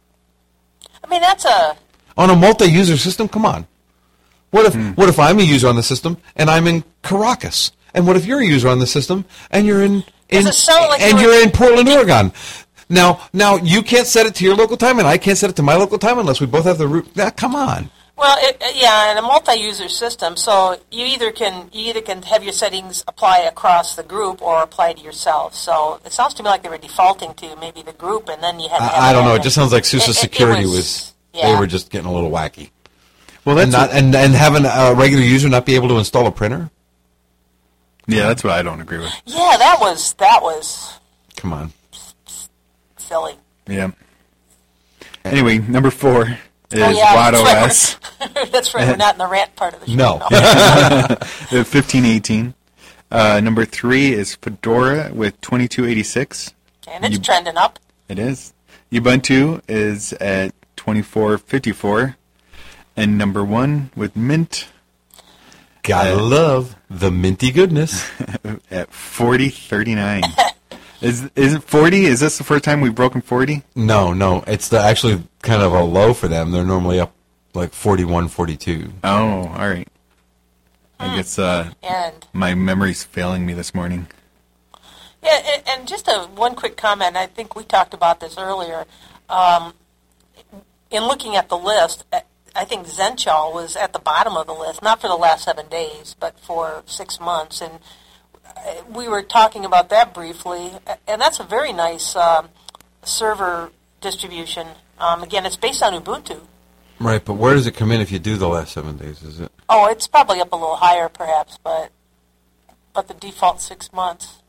[SPEAKER 4] I mean, that's a.
[SPEAKER 3] on a multi-user system. Come on. What if what if I'm a user on the system and I'm in Caracas? And what if you're a user on the system and you're in, in
[SPEAKER 4] Does it sound like
[SPEAKER 3] and
[SPEAKER 4] you're-
[SPEAKER 3] you're in Portland, Oregon? Now, now you can't set it to your local time, and I can't set it to my local time unless we both have the root. Now, come on.
[SPEAKER 4] Well, it, yeah, in a multi-user system, so you either can you either can have your settings apply across the group or apply to yourself. So it sounds to me like they were defaulting to maybe the group, and then you had. To have
[SPEAKER 3] I, I don't know.
[SPEAKER 4] that.
[SPEAKER 3] It just sounds like SUSE
[SPEAKER 4] It- it- it
[SPEAKER 3] security
[SPEAKER 4] was-
[SPEAKER 3] was.
[SPEAKER 4] yeah.
[SPEAKER 3] They were just getting a little wacky.
[SPEAKER 2] Well,
[SPEAKER 3] And
[SPEAKER 2] that's
[SPEAKER 3] not and, and having a regular user not be able to install a printer.
[SPEAKER 2] yeah, that's what I don't agree with.
[SPEAKER 4] Yeah, that was that was
[SPEAKER 3] Come on.
[SPEAKER 4] silly.
[SPEAKER 2] Yeah. Anyway, number four is
[SPEAKER 4] oh yeah,
[SPEAKER 2] Watt
[SPEAKER 4] that's
[SPEAKER 2] O
[SPEAKER 4] right.
[SPEAKER 2] S
[SPEAKER 4] We're, that's right. We're not in the rant part of the show.
[SPEAKER 3] No.
[SPEAKER 2] at fifteen eighteen. Uh, number three is Fedora with twenty-two eighty-six.
[SPEAKER 4] And it's
[SPEAKER 2] You-
[SPEAKER 4] trending up.
[SPEAKER 2] It is. Ubuntu is at twenty-four fifty-four. And number one with Mint
[SPEAKER 3] Gotta
[SPEAKER 2] Uh,
[SPEAKER 3] love the minty goodness.
[SPEAKER 2] at forty thirty-nine. Is is it forty? Is this the first time we've broken forty?
[SPEAKER 3] No, no. It's the, actually kind of a low for them. They're normally up like forty-one, forty-two.
[SPEAKER 2] Oh, all right. I guess uh,
[SPEAKER 4] And
[SPEAKER 2] my memory's failing me this morning.
[SPEAKER 4] yeah, and, and just a one quick comment. I think we talked about this earlier. Um, in looking at the list, I think Zenchal was at the bottom of the list, not for the last seven days, but for six months. And we were talking about that briefly, and that's a very nice um, server distribution. Um, again, it's based on Ubuntu.
[SPEAKER 3] Right, but where does it come in if you do the last seven days? Is it?
[SPEAKER 4] Oh, it's probably up a little higher, perhaps, but but the default six months.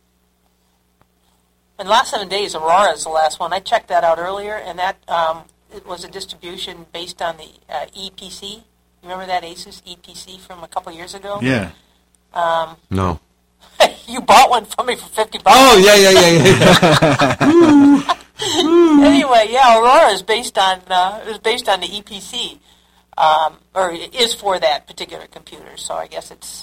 [SPEAKER 4] And last seven days, Aurora is the last one. I checked that out earlier, and that um, it was a distribution based on the uh, E P C. You remember that ASUS E P C from a couple years ago?
[SPEAKER 2] Yeah.
[SPEAKER 3] No.
[SPEAKER 4] You bought one from me for fifty bucks.
[SPEAKER 3] Oh, yeah, yeah, yeah, yeah. yeah.
[SPEAKER 4] Anyway, yeah, Aurora is based on uh, is based on the E P C, um, or it is for that particular computer. So I guess it's.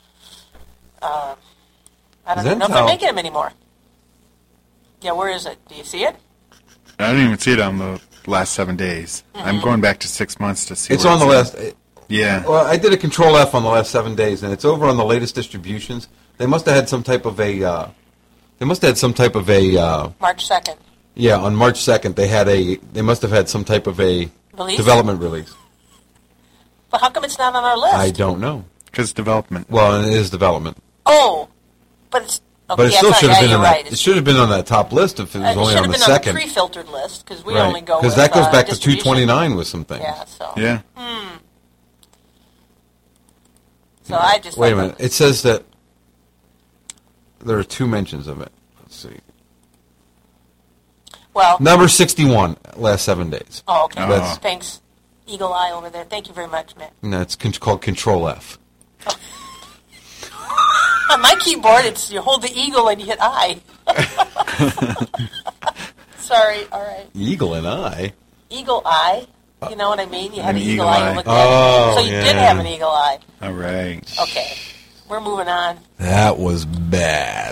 [SPEAKER 4] Uh, I don't even know if they're
[SPEAKER 3] Zentel.
[SPEAKER 4] making them anymore. Yeah, where is it? Do you see it?
[SPEAKER 2] I didn't even see it on the last seven days. I'm going back to six months to see
[SPEAKER 3] It's
[SPEAKER 2] where
[SPEAKER 3] on the
[SPEAKER 2] at.
[SPEAKER 3] last.
[SPEAKER 2] Yeah.
[SPEAKER 3] Well, I did a Control F on the last seven days, and it's over on the latest distributions. They must have had some type of a. Uh, they must have had some type of a. Uh,
[SPEAKER 4] March second.
[SPEAKER 3] yeah, on March second, they had a. They must have had some type of a
[SPEAKER 4] Release?
[SPEAKER 3] Development release.
[SPEAKER 4] But how come it's not on our list?
[SPEAKER 3] I don't know.
[SPEAKER 2] Because development.
[SPEAKER 3] Well, it is development.
[SPEAKER 4] Oh, but it's... Okay,
[SPEAKER 3] But it
[SPEAKER 4] yeah,
[SPEAKER 3] still
[SPEAKER 4] it's
[SPEAKER 3] should
[SPEAKER 4] not,
[SPEAKER 3] have
[SPEAKER 4] yeah,
[SPEAKER 3] been on
[SPEAKER 4] you're
[SPEAKER 3] that.
[SPEAKER 4] right.
[SPEAKER 3] It should have been on that top list if it was
[SPEAKER 4] Uh,
[SPEAKER 3] only
[SPEAKER 4] it should
[SPEAKER 3] on
[SPEAKER 4] have
[SPEAKER 3] the
[SPEAKER 4] been
[SPEAKER 3] second.
[SPEAKER 4] on the pre-filtered list because we
[SPEAKER 3] Right.
[SPEAKER 4] only go
[SPEAKER 3] Because
[SPEAKER 4] with,
[SPEAKER 3] that goes
[SPEAKER 4] uh,
[SPEAKER 3] back to two
[SPEAKER 4] distribution.
[SPEAKER 3] twenty-nine with some things.
[SPEAKER 4] Yeah, so...
[SPEAKER 2] Yeah.
[SPEAKER 4] So I just...
[SPEAKER 3] Wait a
[SPEAKER 4] thought
[SPEAKER 3] minute. It says that there are two mentions of it. Let's see.
[SPEAKER 4] Well...
[SPEAKER 3] Number sixty-one, last seven days.
[SPEAKER 4] Oh, okay.
[SPEAKER 2] That's-
[SPEAKER 4] Thanks, Eagle Eye over there. Thank you very much, Matt.
[SPEAKER 3] And that's con- called Control F.
[SPEAKER 4] On my keyboard, it's you hold the eagle and you hit I. Sorry, all right.
[SPEAKER 3] Eagle and I.
[SPEAKER 4] Eagle Eye. You know what I mean? You had
[SPEAKER 2] An
[SPEAKER 4] an eagle,
[SPEAKER 2] eagle
[SPEAKER 4] eye.
[SPEAKER 2] eye.
[SPEAKER 4] You looked
[SPEAKER 3] Oh,
[SPEAKER 4] at it. So you did
[SPEAKER 3] yeah.
[SPEAKER 4] have an eagle eye.
[SPEAKER 2] All right.
[SPEAKER 4] Okay. We're moving on.
[SPEAKER 3] That was bad.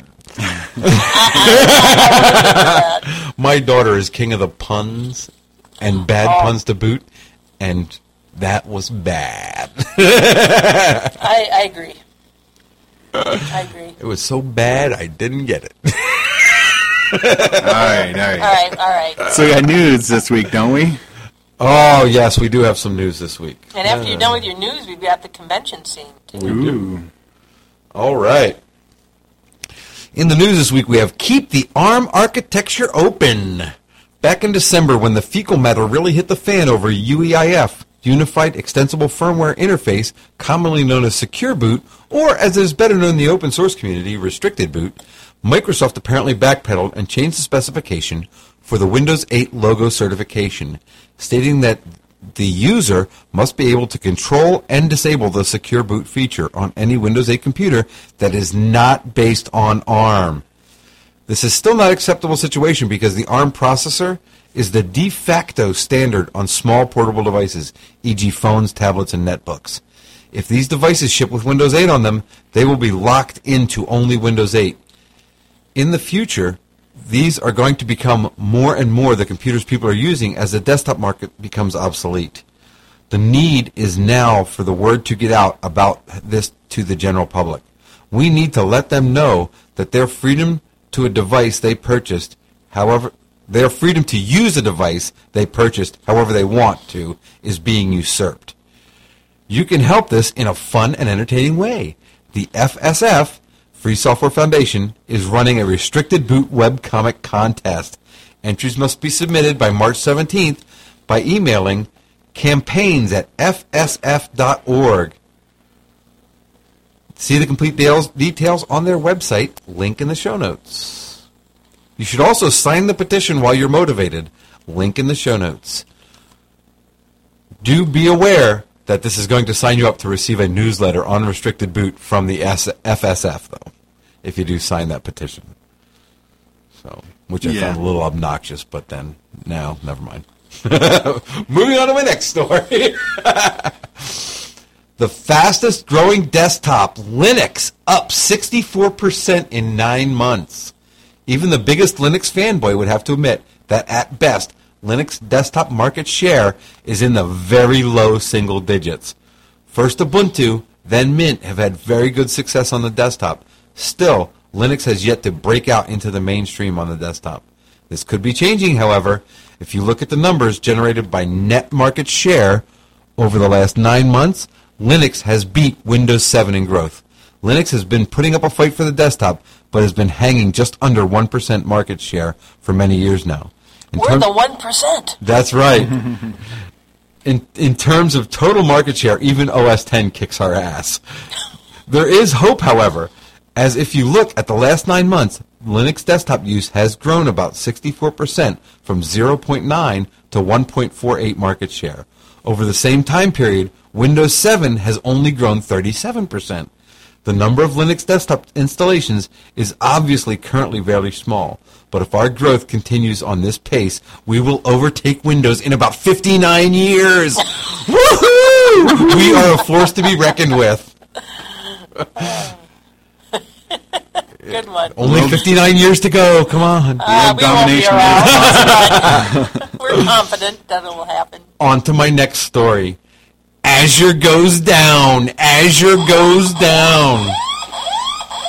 [SPEAKER 4] Uh,
[SPEAKER 3] My daughter is king of the puns and bad
[SPEAKER 4] Oh.
[SPEAKER 3] puns to boot, and that was bad.
[SPEAKER 4] I, I agree. I agree.
[SPEAKER 3] It was so bad I didn't get it.
[SPEAKER 2] All right, all
[SPEAKER 4] All
[SPEAKER 2] right.
[SPEAKER 4] right, all right.
[SPEAKER 2] So we got news this week, don't we?
[SPEAKER 3] Oh, yes, we do have some news this week.
[SPEAKER 4] And after you're done with your news, we've got the convention scene. Too.
[SPEAKER 2] Ooh.
[SPEAKER 3] All right. In the news this week, we have Keep the ARM Architecture Open. Back in December, when the fecal matter really hit the fan over U E I F, Unified Extensible Firmware Interface, commonly known as Secure Boot, or as it is better known in the open source community, Restricted Boot, Microsoft apparently backpedaled and changed the specification for the Windows eight logo certification, stating that the user must be able to control and disable the Secure Boot feature on any Windows eight computer that is not based on ARM. This is still not an acceptable situation because the ARM processor is the de facto standard on small portable devices, for example phones, tablets, and netbooks. If these devices ship with Windows eight on them, they will be locked into only Windows eight. In the future, these are going to become more and more the computers people are using as the desktop market becomes obsolete. The need is now for the word to get out about this to the general public. We need to let them know that their freedom to a device they purchased, however, their freedom to use a device they purchased however they want to, is being usurped. You can help this in a fun and entertaining way. The F S F, Free Software Foundation, is running a restricted boot webcomic contest. Entries must be submitted by March seventeenth by emailing campaigns at f s f dot org. See the complete details, details on their website, link in the show notes. You should also sign the petition while you're motivated, link in the show notes. Do be aware that this is going to sign you up to receive a newsletter on Restricted Boot from the F S F, though, if you do sign that petition. So, which I
[SPEAKER 2] Yeah.
[SPEAKER 3] found a little obnoxious, but then, no, never mind. Moving on to my next story. The fastest growing desktop, Linux, up sixty-four percent in nine months. Even the biggest Linux fanboy would have to admit that at best, Linux desktop market share is in the very low single digits. First Ubuntu, then Mint have had very good success on the desktop. Still, Linux has yet to break out into the mainstream on the desktop. This could be changing, however, if you look at the numbers generated by net market share over the last nine months. Linux has beat Windows seven in growth. Linux has been putting up a fight for the desktop, but has been hanging just under one percent market share for many years now. In
[SPEAKER 4] We're
[SPEAKER 3] term-
[SPEAKER 4] the one percent.
[SPEAKER 3] That's right. in in terms of total market share, even O S ten kicks our ass. There is hope, however, as if you look at the last nine months, Linux desktop use has grown about sixty-four percent from zero point nine to one point four eight market share. Over the same time period, Windows seven has only grown thirty-seven percent. The number of Linux desktop installations is obviously currently very small, but if our growth continues on this pace, we will overtake Windows in about fifty-nine years. Woohoo! We are a force to be reckoned with.
[SPEAKER 4] Good one.
[SPEAKER 3] Only fifty-nine years to go. Come on.
[SPEAKER 4] Uh, we won't be
[SPEAKER 2] domination.
[SPEAKER 4] around. We're confident that it will happen.
[SPEAKER 3] On to my next story. Azure goes down. Azure goes down.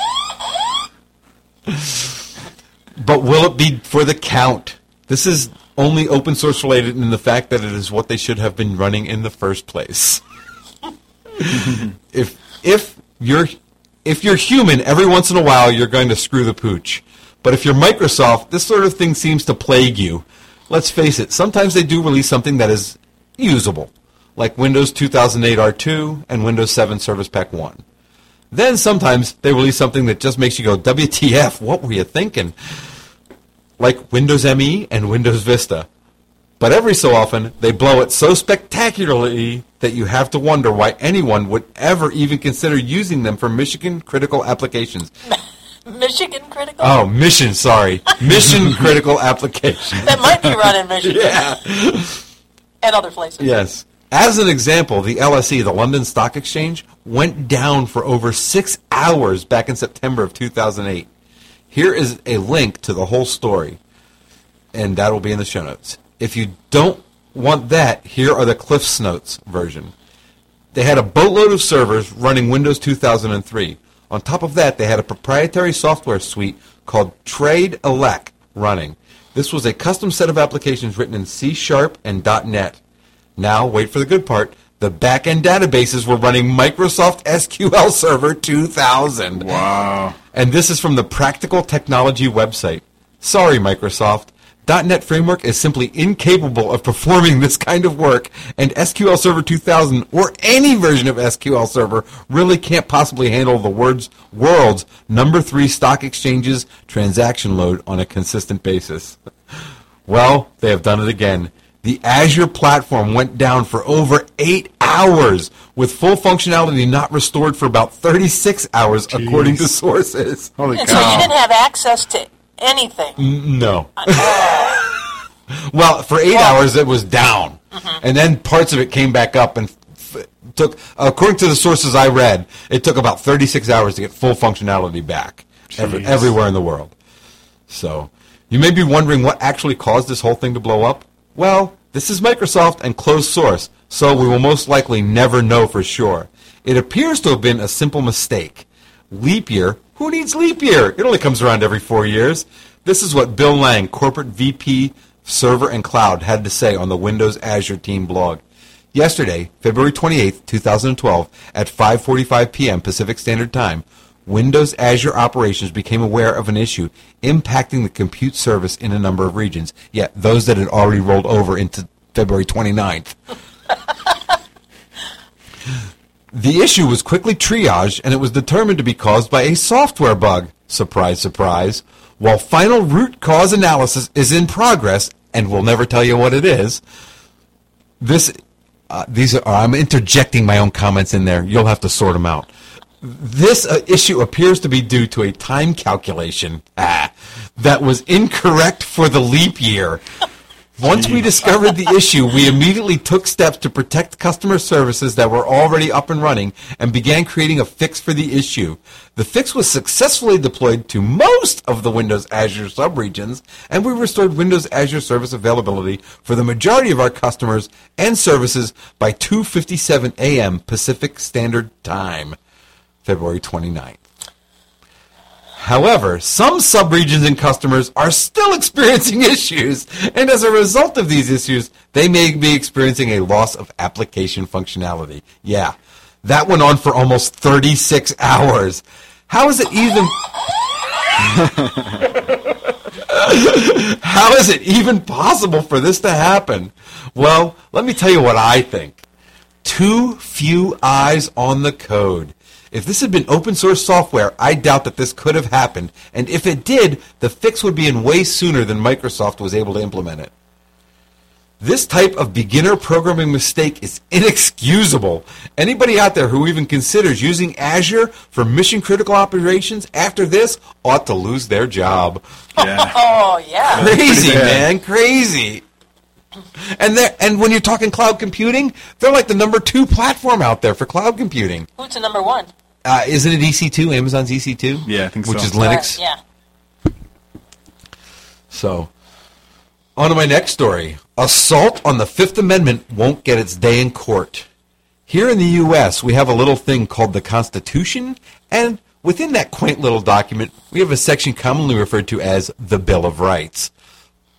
[SPEAKER 3] But will it be for the count? This is only open source related in the fact that it is what they should have been running in the first place. if if you're if you're human, every once in a while you're going to screw the pooch. But if you're Microsoft, this sort of thing seems to plague you. Let's face it, sometimes they do release something that is usable, like Windows two thousand eight R two and Windows seven Service Pack one. Then sometimes they release something that just makes you go, W T F, what were you thinking? Like Windows M E and Windows Vista. But every so often, they blow it so spectacularly that you have to wonder why anyone would ever even consider using them for mission-critical applications.
[SPEAKER 4] Mission critical?
[SPEAKER 3] Oh, mission, sorry. Mission-critical applications.
[SPEAKER 4] That might be run in Michigan.
[SPEAKER 3] Yeah.
[SPEAKER 4] And other places.
[SPEAKER 3] Yes. As an example, the L S E, the London Stock Exchange, went down for over six hours back in September of two thousand eight. Here is a link to the whole story, and that will be in the show notes. If you don't want that, here are the Cliff's Notes version. They had a boatload of servers running Windows two thousand three. On top of that, they had a proprietary software suite called Trade-elec running. This was a custom set of applications written in C Sharp and .NET. Now, wait for the good part. The back-end databases were running Microsoft S Q L Server two thousand.
[SPEAKER 2] Wow.
[SPEAKER 3] And this is from the Practical Technology website. Sorry, Microsoft. .NET Framework is simply incapable of performing this kind of work, and S Q L Server two thousand, or any version of S Q L Server, really can't possibly handle the words, world's number three stock exchange's transaction load on a consistent basis. Well, they have done it again. The Azure platform went down for over eight hours, with full functionality not restored for about thirty-six hours,
[SPEAKER 2] Jeez.
[SPEAKER 3] according to sources.
[SPEAKER 2] Holy
[SPEAKER 4] And
[SPEAKER 2] cow.
[SPEAKER 4] so you didn't have access to anything.
[SPEAKER 3] N- No. Well, for eight
[SPEAKER 4] Well-
[SPEAKER 3] hours it was down, and then parts of it came back up and f- took, according to the sources I read, it took about thirty-six hours to get full functionality back every,
[SPEAKER 2] Jeez.
[SPEAKER 3] everywhere in the world. So, you may be wondering what actually caused this whole thing to blow up. Well, this is Microsoft and closed source, so we will most likely never know for sure. It appears to have been a simple mistake. Leap year? Who needs leap year? It only comes around every four years. This is what Bill Lang, Corporate V P, Server and Cloud, had to say on the Windows Azure Team blog. Yesterday, February twenty-eighth, twenty twelve, at five forty-five p.m. Pacific Standard Time, Windows Azure operations became aware of an issue impacting the compute service in a number of regions, yet those that had already rolled over into February twenty-ninth. The issue was quickly triaged, and it was determined to be caused by a software bug. Surprise, surprise. While final root cause analysis is in progress, and we'll never tell you what it is, this, uh, these are, I'm interjecting my own comments in there. You'll have to sort them out. This uh, issue appears to be due to a time calculation ah, that was incorrect for the leap year. Once we discovered the issue, we immediately took steps to protect customer services that were already up and running and began creating a fix for the issue. The fix was successfully deployed to most of the Windows Azure subregions, and we restored Windows Azure service availability for the majority of our customers and services by two fifty-seven a.m. Pacific Standard Time, February twenty-ninth. However, some subregions and customers are still experiencing issues, and as a result of these issues, they may be experiencing a loss of application functionality. Yeah, that went on for almost thirty-six hours. How is it even... How is it even possible for this to happen? Well, let me tell you what I think. Too few eyes on the code. If this had been open source software, I doubt that this could have happened, and if it did, the fix would be in way sooner than Microsoft was able to implement it. This type of beginner programming mistake is inexcusable. Anybody out there who even considers using Azure for mission-critical operations after this ought to lose their job.
[SPEAKER 2] Yeah.
[SPEAKER 4] Oh, yeah.
[SPEAKER 3] Crazy,
[SPEAKER 2] Pretty bad.
[SPEAKER 3] man, crazy. And they're- and when you're talking cloud computing, they're like the number two platform out there for cloud computing.
[SPEAKER 4] Who's the number one?
[SPEAKER 3] Uh, isn't it E C two? Amazon's E C two?
[SPEAKER 2] Yeah, I think
[SPEAKER 3] Which
[SPEAKER 2] so.
[SPEAKER 3] is Linux.
[SPEAKER 4] Uh, yeah.
[SPEAKER 3] So, on to my next story. Assault on the Fifth Amendment won't get its day in court. Here in the U S, we have a little thing called the Constitution, and within that quaint little document, we have a section commonly referred to as the Bill of Rights.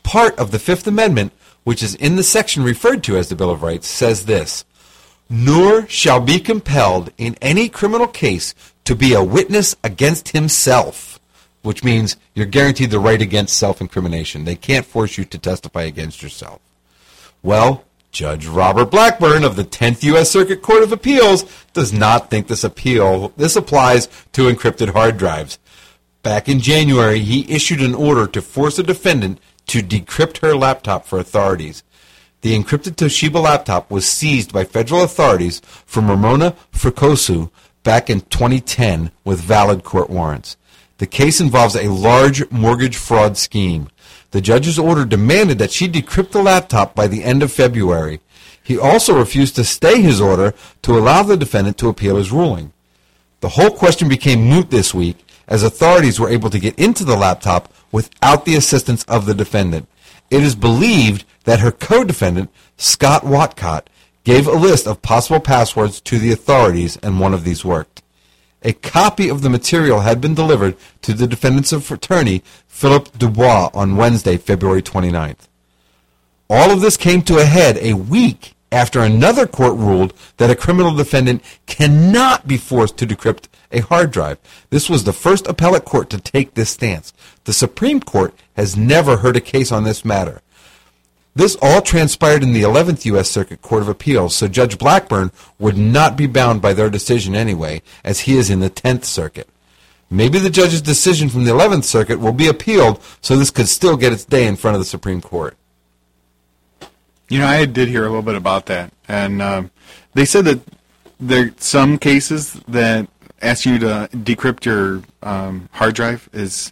[SPEAKER 3] part of the Fifth Amendment, which is in the section referred to as the Bill of Rights, says this: nor shall be compelled in any criminal case to be a witness against himself, which means you're guaranteed the right against self-incrimination. They can't force you to testify against yourself. Well, Judge Robert Blackburn of the tenth U S Circuit Court of Appeals does not think this appeal this applies to encrypted hard drives. Back in January, he issued an order to force a defendant to decrypt her laptop for authorities. The encrypted Toshiba laptop was seized by federal authorities from Ramona Fricosu back in twenty ten with valid court warrants. The case involves a large mortgage fraud scheme. The judge's order demanded that she decrypt the laptop by the end of February. He also refused to stay his order to allow the defendant to appeal his ruling. The whole question became moot this week as authorities were able to get into the laptop without the assistance of the defendant. It is believed that her co-defendant, Scott Watcott, gave a list of possible passwords to the authorities, and one of these worked. A copy of the material had been delivered to the defendant's attorney, Philip Dubois, on Wednesday, February twenty-ninth. All of this came to a head a week after another court ruled that a criminal defendant cannot be forced to decrypt a hard drive. This was the first appellate court to take this stance. The Supreme Court has never heard a case on this matter. This all transpired in the eleventh U S Circuit Court of Appeals, so Judge Blackburn would not be bound by their decision anyway, as he is in the tenth Circuit. Maybe the judge's decision from the eleventh Circuit will be appealed, so this could still get its day in front of the Supreme Court.
[SPEAKER 2] You know, I did hear a little bit about that, and um, they said that there are some cases that ask you to decrypt your um, hard drive. Is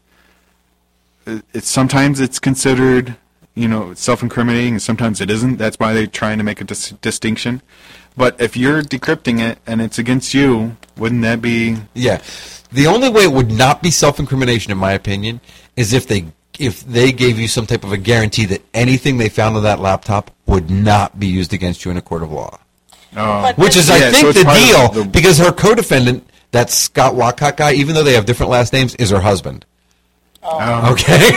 [SPEAKER 2] it's sometimes it's considered, you know, self-incriminating, and sometimes it isn't. That's why they're trying to make a dis- distinction. But if you're decrypting it and it's against you, wouldn't that be?
[SPEAKER 3] Yeah, the only way it would not be self-incrimination, in my opinion, is if they if they gave you some type of a guarantee that anything they found on that laptop would not be used against you in a court of law.
[SPEAKER 2] Oh.
[SPEAKER 3] Which is,
[SPEAKER 2] Yeah,
[SPEAKER 3] I
[SPEAKER 2] so
[SPEAKER 3] think,
[SPEAKER 2] it's
[SPEAKER 3] the
[SPEAKER 2] part
[SPEAKER 3] deal,
[SPEAKER 2] of the-
[SPEAKER 3] because her co-defendant, that Scott Watcott guy, even though they have different last names, is her husband.
[SPEAKER 2] Oh.
[SPEAKER 3] Okay?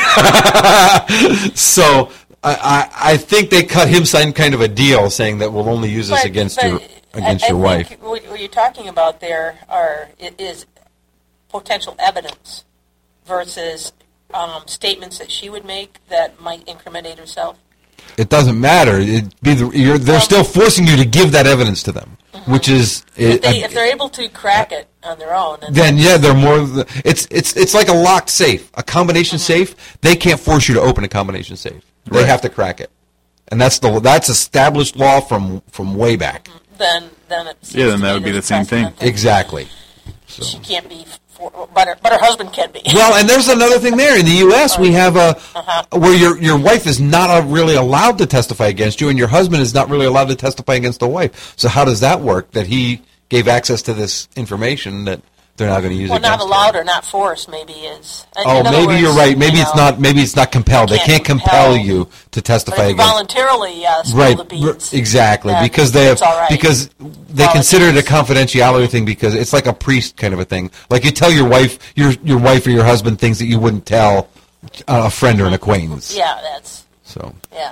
[SPEAKER 3] So I, I, I think they cut him some kind of a deal saying that we'll only use this
[SPEAKER 4] But-
[SPEAKER 3] against
[SPEAKER 4] but
[SPEAKER 3] your against
[SPEAKER 4] I,
[SPEAKER 3] your
[SPEAKER 4] I
[SPEAKER 3] wife.
[SPEAKER 4] think what, what you're talking about there are is potential evidence versus um, statements that she would make that might incriminate herself.
[SPEAKER 3] It doesn't matter. It be the, you're, they're
[SPEAKER 4] Well,
[SPEAKER 3] still forcing you to give that evidence to them,
[SPEAKER 4] Mm-hmm.
[SPEAKER 3] which is
[SPEAKER 4] If,
[SPEAKER 3] it,
[SPEAKER 4] they,
[SPEAKER 3] uh,
[SPEAKER 4] if they're able to crack it on their own, and
[SPEAKER 3] then yeah, they're more. It's it's it's like a locked safe, a combination
[SPEAKER 4] Mm-hmm.
[SPEAKER 3] safe. They can't force you to open a combination safe. They
[SPEAKER 2] Right.
[SPEAKER 3] have to crack it, and that's the that's established law from from way back.
[SPEAKER 4] then then it seems
[SPEAKER 2] Yeah, then
[SPEAKER 4] to
[SPEAKER 2] that
[SPEAKER 4] me
[SPEAKER 2] would be
[SPEAKER 4] there's
[SPEAKER 2] the same thing.
[SPEAKER 4] precedent that
[SPEAKER 3] Exactly.
[SPEAKER 4] She can't be, for, but her, but her husband can be.
[SPEAKER 3] Well, and there's another thing there. In the U S, we have a where your your wife is not uh, really allowed to testify against you, and your husband is not really allowed to testify against the wife. So how does that work? That he gave access to this information that they're not going to use
[SPEAKER 4] well,
[SPEAKER 3] against
[SPEAKER 4] not
[SPEAKER 3] her?
[SPEAKER 4] allowed or not forced, maybe is. In
[SPEAKER 3] Oh,
[SPEAKER 4] other
[SPEAKER 3] maybe
[SPEAKER 4] words,
[SPEAKER 3] you're right. Maybe
[SPEAKER 4] you
[SPEAKER 3] it's
[SPEAKER 4] know,
[SPEAKER 3] not. Maybe it's not compelled. They
[SPEAKER 4] can't
[SPEAKER 3] can't compel,
[SPEAKER 4] compel-
[SPEAKER 3] you to testify
[SPEAKER 4] but if you
[SPEAKER 3] against.
[SPEAKER 4] voluntarily uh, spill
[SPEAKER 3] Right,
[SPEAKER 4] the beans.
[SPEAKER 3] r- exactly,
[SPEAKER 4] then
[SPEAKER 3] because they have
[SPEAKER 4] it's all right.
[SPEAKER 3] because they
[SPEAKER 4] Well,
[SPEAKER 3] consider it a
[SPEAKER 4] it's-
[SPEAKER 3] confidentiality thing because it's like a priest kind of a thing. Like you tell your wife, your your wife or your husband things that you wouldn't tell a friend or an acquaintance.
[SPEAKER 4] Yeah, that's
[SPEAKER 3] So,
[SPEAKER 4] yeah.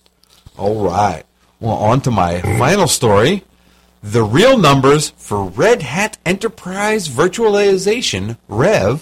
[SPEAKER 3] all right. Well, on to my final story. The real numbers for Red Hat Enterprise Virtualization, REV,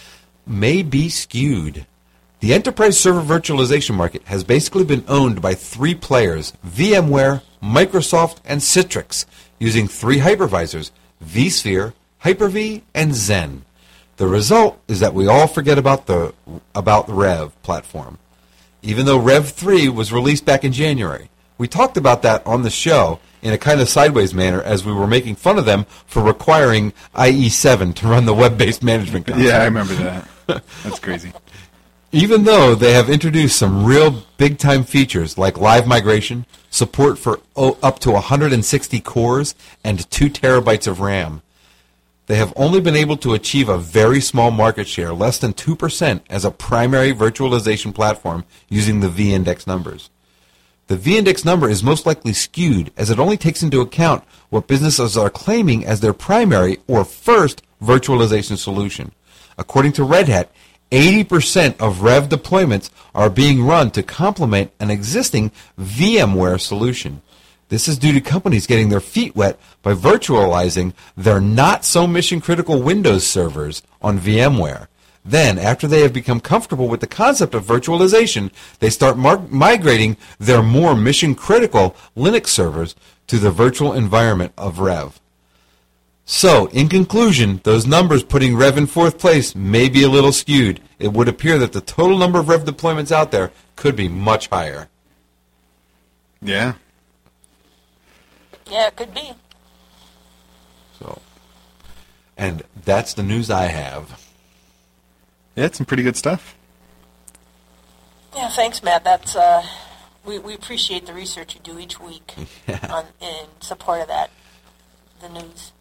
[SPEAKER 3] may be skewed. The enterprise server virtualization market has basically been owned by three players, VMware, Microsoft, and Citrix, using three hypervisors, vSphere, Hyper-V, and Xen. The result is that we all forget about the about the REV platform. Even though REV three was released back in January. We talked about that on the show in a kind of sideways manner as we were making fun of them for requiring I E seven to run the web-based management console.
[SPEAKER 2] Yeah, I remember that. That's crazy.
[SPEAKER 3] Even though they have introduced some real big-time features like live migration, support for oh, up to one hundred sixty cores, and two terabytes of RAM, they have only been able to achieve a very small market share, less than two percent, as a primary virtualization platform using the vIndex numbers. The vIndex number is most likely skewed as it only takes into account what businesses are claiming as their primary or first virtualization solution. According to Red Hat, eighty percent of Rev deployments are being run to complement an existing VMware solution. This is due to companies getting their feet wet by virtualizing their not-so-mission-critical Windows servers on VMware. Then, after they have become comfortable with the concept of virtualization, they start mar- migrating their more mission-critical Linux servers to the virtual environment of Rev. So, in conclusion, those numbers putting Rev in fourth place may be a little skewed. It would appear that the total number of Rev deployments out there could be much higher.
[SPEAKER 2] Yeah.
[SPEAKER 4] Yeah, it could be.
[SPEAKER 3] So, and that's the news I have.
[SPEAKER 2] Yeah, it's some pretty good stuff.
[SPEAKER 4] Yeah, thanks, Matt. That's uh, we we appreciate the research you do each week
[SPEAKER 3] Yeah.
[SPEAKER 4] on, in support of that, the news.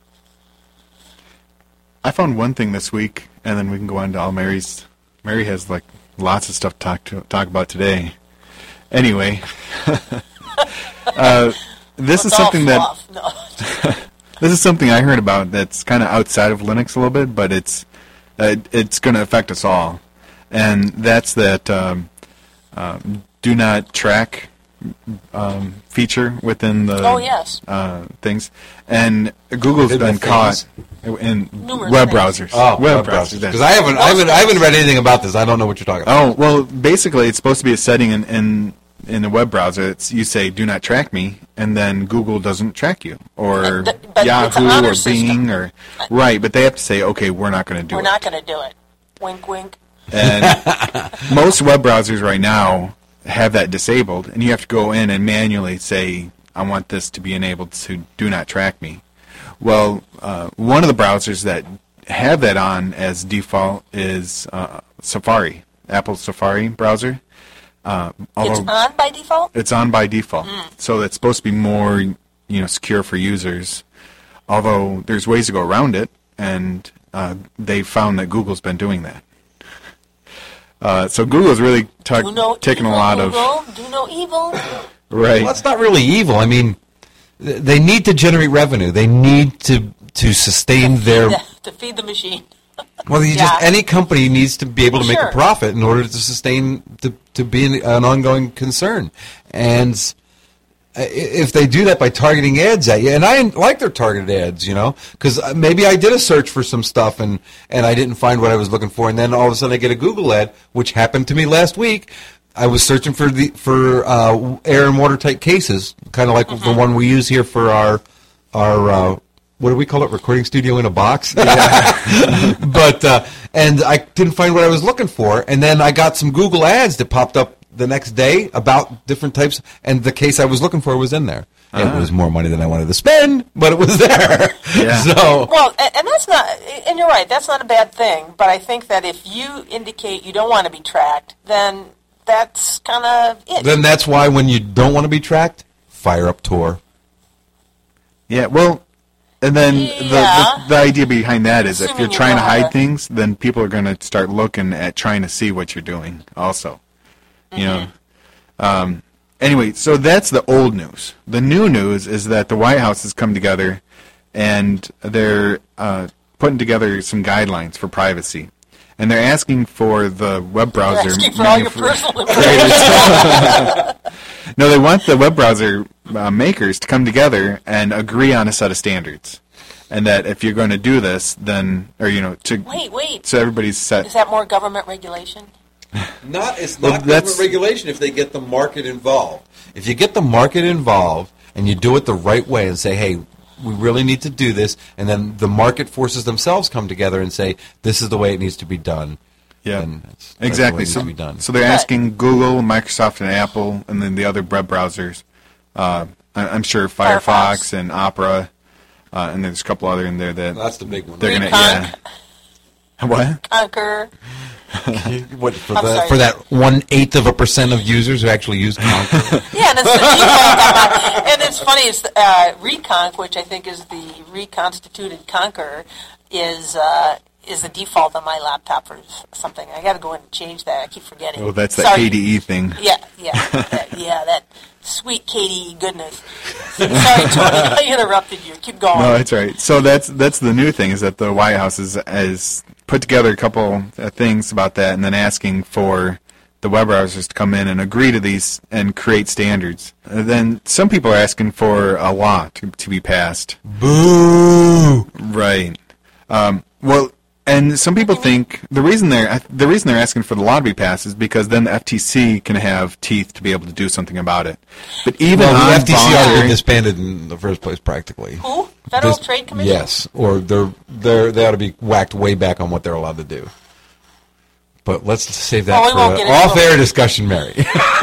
[SPEAKER 2] I found one thing this week, and then we can go on to all Mary's. Mary has like lots of stuff to talk to talk about today. Anyway, uh, this
[SPEAKER 4] It's
[SPEAKER 2] is something
[SPEAKER 4] all
[SPEAKER 2] that
[SPEAKER 4] fluff. No.
[SPEAKER 2] this is something I heard about that's kind of outside of Linux a little bit, but it's uh, it's going to affect us all, and that's that um, uh, do not track um, feature within the
[SPEAKER 4] Oh, yes.
[SPEAKER 2] uh, things, and Google's
[SPEAKER 3] Within the
[SPEAKER 2] been caught
[SPEAKER 3] things?
[SPEAKER 2] in
[SPEAKER 4] Numerous
[SPEAKER 2] web
[SPEAKER 4] things.
[SPEAKER 2] browsers.
[SPEAKER 3] Oh,
[SPEAKER 2] web
[SPEAKER 3] browsers.
[SPEAKER 2] that's-
[SPEAKER 3] Because I haven't, I haven't, I haven't read anything about this. I don't know what you're talking about.
[SPEAKER 2] Oh, well, basically, it's supposed to be a setting in, in, in the web browser. It's, you say, do not track me, and then Google doesn't track you. Or
[SPEAKER 4] But- but it's
[SPEAKER 2] Yahoo
[SPEAKER 4] an honor
[SPEAKER 2] or
[SPEAKER 4] system.
[SPEAKER 2] Bing. or Right, but they have to say, okay, we're not going to do
[SPEAKER 4] We're
[SPEAKER 2] it.
[SPEAKER 4] not going to do it. Wink, wink.
[SPEAKER 2] And most web browsers right now have that disabled, and you have to go in and manually say, I want this to be enabled to do not track me. Well, uh, one of the browsers that have that on as default is uh, Safari, Apple Safari browser. Uh,
[SPEAKER 4] It's
[SPEAKER 2] although
[SPEAKER 4] on by default?
[SPEAKER 2] it's on by default, so it's supposed to be more, you know, secure for users. Although there's ways to go around it, and uh, they found that Google's been doing that. Uh, so Google's really ta-
[SPEAKER 4] Do no
[SPEAKER 2] taking
[SPEAKER 4] evil,
[SPEAKER 2] a lot of
[SPEAKER 4] Google. Do no evil.
[SPEAKER 2] right.
[SPEAKER 3] Well, that's not really evil. I mean, th- they need to generate revenue. They need to to sustain their.
[SPEAKER 4] To feed the machine.
[SPEAKER 3] Well, you just
[SPEAKER 4] Yeah.
[SPEAKER 3] any company needs to be able to make
[SPEAKER 4] Sure.
[SPEAKER 3] a profit in order to sustain to to be an, an ongoing concern. And i- if they do that by targeting ads at you, and I like their targeted ads, you know, because maybe I did a search for some stuff and and I didn't find what I was looking for, and then all of a sudden I get a Google ad, which happened to me last week. I was searching for the for uh, air and watertight cases, kind of like the one we use here for our our. Uh, what do we call it? Recording studio in a box. but uh, and I didn't find what I was looking for, and then I got some Google ads that popped up the next day about different types, and the case I was looking for was in there. It was more money than I wanted to spend, but it was there.
[SPEAKER 2] Yeah.
[SPEAKER 3] So
[SPEAKER 4] Well, and, and that's not, and you're right, that's not a bad thing, but I think that if you indicate you don't want to be tracked, then that's kind of it.
[SPEAKER 3] then that's why when you don't want to be tracked, fire up Tor.
[SPEAKER 2] Yeah, well, and then the,
[SPEAKER 4] Yeah.
[SPEAKER 2] the the idea behind that is if
[SPEAKER 4] Assuming
[SPEAKER 2] you're
[SPEAKER 4] you
[SPEAKER 2] trying to
[SPEAKER 4] know how
[SPEAKER 2] hide
[SPEAKER 4] to-
[SPEAKER 2] things, then people are going to start looking at trying to see what you're doing. Also, you know. Um, anyway, so that's the old news. The new news is that the White House has come together, and they're uh, putting together some guidelines for privacy, and they're asking for the web
[SPEAKER 4] You're
[SPEAKER 2] browser.
[SPEAKER 4] asking for all your
[SPEAKER 2] manufa-
[SPEAKER 4] personal information.
[SPEAKER 2] No, they want the web browser uh, makers to come together and agree on a set of standards, and that if you're going to do this, then or you know to
[SPEAKER 4] Wait, wait.
[SPEAKER 2] so everybody's set.
[SPEAKER 4] Is that more government regulation?
[SPEAKER 3] Not it's
[SPEAKER 2] Well,
[SPEAKER 3] not
[SPEAKER 2] that's-
[SPEAKER 3] government regulation if they get the market involved. If you get the market involved and you do it the right way and say, hey, we really need to do this, and then the market forces themselves come together and say, this is the way it needs to be done.
[SPEAKER 2] Yeah,
[SPEAKER 3] then that's- that's
[SPEAKER 2] exactly.
[SPEAKER 3] the way it needs
[SPEAKER 2] So,
[SPEAKER 3] to be done.
[SPEAKER 2] so they're
[SPEAKER 4] But-
[SPEAKER 2] asking Google, Microsoft, and Apple, and then the other web browsers. Uh, I- I'm sure Firefox,
[SPEAKER 4] Firefox.
[SPEAKER 2] and Opera, uh, and there's a couple other in there that
[SPEAKER 3] That's the big one.
[SPEAKER 2] they're gonna
[SPEAKER 4] Recon.
[SPEAKER 2] yeah. What?
[SPEAKER 4] Conquer.
[SPEAKER 3] What, for,
[SPEAKER 4] I'm
[SPEAKER 3] the,
[SPEAKER 4] sorry.
[SPEAKER 3] for that one eighth of a percent of users who actually use Conquer.
[SPEAKER 4] Yeah, and it's the default. And it's funny, it's uh, Reconq, which I think is the reconstituted Conqueror, is uh, is the default on my laptop or something. I got to go in and change that. I keep forgetting.
[SPEAKER 2] Oh, that's that
[SPEAKER 4] Sorry.
[SPEAKER 2] K D E thing.
[SPEAKER 4] Yeah, yeah, that, yeah. That sweet K D E goodness. Sorry, Tony, I interrupted you. Keep going.
[SPEAKER 2] No, that's right. So that's that's the new thing is that the White House is is put together a couple uh, things about that, and then asking for the web browsers to come in and agree to these and create standards. And then some people are asking for a law to, to be passed.
[SPEAKER 3] Boo!
[SPEAKER 2] Right. Um, well, and some people think the reason they're the reason they're asking for the law to be passed is because then the F T C can have teeth to be able to do something about it. But even
[SPEAKER 3] Well, the
[SPEAKER 2] on
[SPEAKER 3] F T C already
[SPEAKER 2] voluntary-
[SPEAKER 3] been disbanded in the first place, practically.
[SPEAKER 4] Who? Federal
[SPEAKER 3] This-
[SPEAKER 4] Trade Commission?
[SPEAKER 3] Yes, or they're they're they ought to be whacked way back on what they're allowed to do. But let's save that
[SPEAKER 4] Oh, we won't
[SPEAKER 3] for
[SPEAKER 4] get
[SPEAKER 3] an
[SPEAKER 4] into
[SPEAKER 3] off-air discussion, Mary.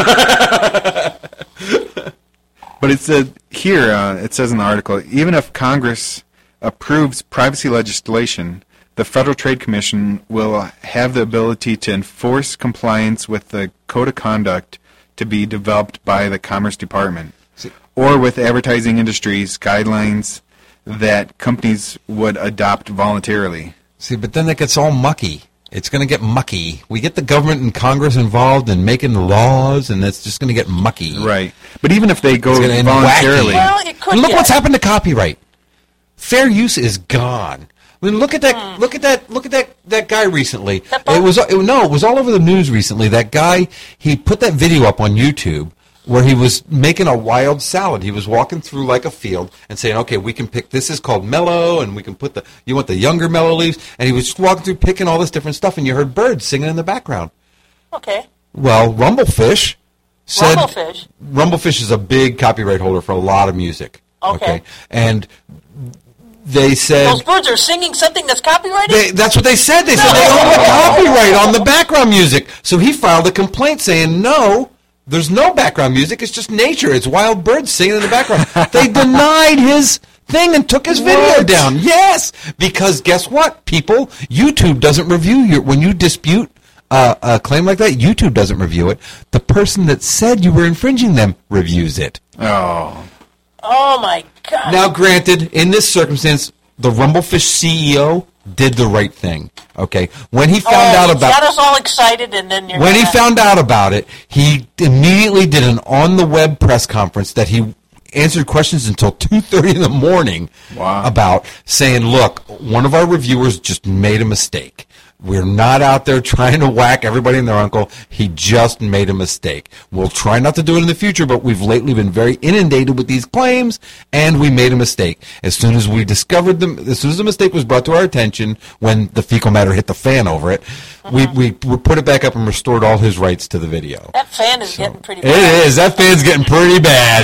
[SPEAKER 2] But it said here, uh, it says in the article, even if Congress approves privacy legislation, the Federal Trade Commission will have the ability to enforce compliance with the Code of Conduct to be developed by the Commerce Department, or with advertising industries guidelines that companies would adopt voluntarily.
[SPEAKER 3] See, but then it gets all mucky. It's going to get mucky. We get the government and Congress involved in making the laws, and it's just going to get mucky.
[SPEAKER 2] Right. But even if they go
[SPEAKER 3] It's gonna end
[SPEAKER 2] voluntarily...
[SPEAKER 3] wacky.
[SPEAKER 4] Well, it could
[SPEAKER 3] And look
[SPEAKER 4] get.
[SPEAKER 3] what's happened to copyright. Fair use is gone. I mean, look at that! Look at that! Look at that! That guy recently.
[SPEAKER 4] That bug?
[SPEAKER 3] It was it, no, it was all over the news recently. That guy, he put that video up on YouTube where he was making a wild salad. He was walking through like a field and saying, "Okay, we can pick. This is called mellow, and we can put the you want the younger mellow leaves." And he was just walking through picking all this different stuff, and you heard birds singing in the background.
[SPEAKER 4] Okay.
[SPEAKER 3] Well, Rumblefish said
[SPEAKER 4] Rumblefish?
[SPEAKER 3] Rumblefish is a big copyright holder for a lot of music.
[SPEAKER 4] Okay.
[SPEAKER 3] And they said
[SPEAKER 4] Those birds are singing something that's copyrighted?
[SPEAKER 3] they, that's what they said. They said they own the copyright on the background music. So he filed a complaint saying, no, there's no background music. It's just nature. It's wild birds singing in the background. They denied his thing and took his video
[SPEAKER 2] What?
[SPEAKER 3] down. Yes, because guess what, people? YouTube doesn't review your when you dispute uh, a claim like that. YouTube doesn't review it. The person that said you were infringing them reviews it.
[SPEAKER 2] Oh.
[SPEAKER 4] Oh, my God.
[SPEAKER 3] Now, granted, in this circumstance, the Rumblefish C E O did the right thing. Okay, when he found
[SPEAKER 4] oh,
[SPEAKER 3] out
[SPEAKER 4] you
[SPEAKER 3] about
[SPEAKER 4] got us all excited, and then you're
[SPEAKER 3] when he
[SPEAKER 4] gonna-
[SPEAKER 3] found out about it, he immediately did an on-the-web press conference that he answered questions until two thirty in the morning
[SPEAKER 2] Wow.
[SPEAKER 3] about saying, look, one of our reviewers just made a mistake. We're not out there trying to whack everybody and their uncle. He just made a mistake. We'll try not to do it in the future, but we've lately been very inundated with these claims, and we made a mistake. As soon as we discovered them, as soon as the mistake was brought to our attention, when the fecal matter hit the fan over it, we, we we put it back up and restored all his rights to the video.
[SPEAKER 4] That fan is getting pretty
[SPEAKER 3] It
[SPEAKER 4] bad.
[SPEAKER 3] is. That fan's getting pretty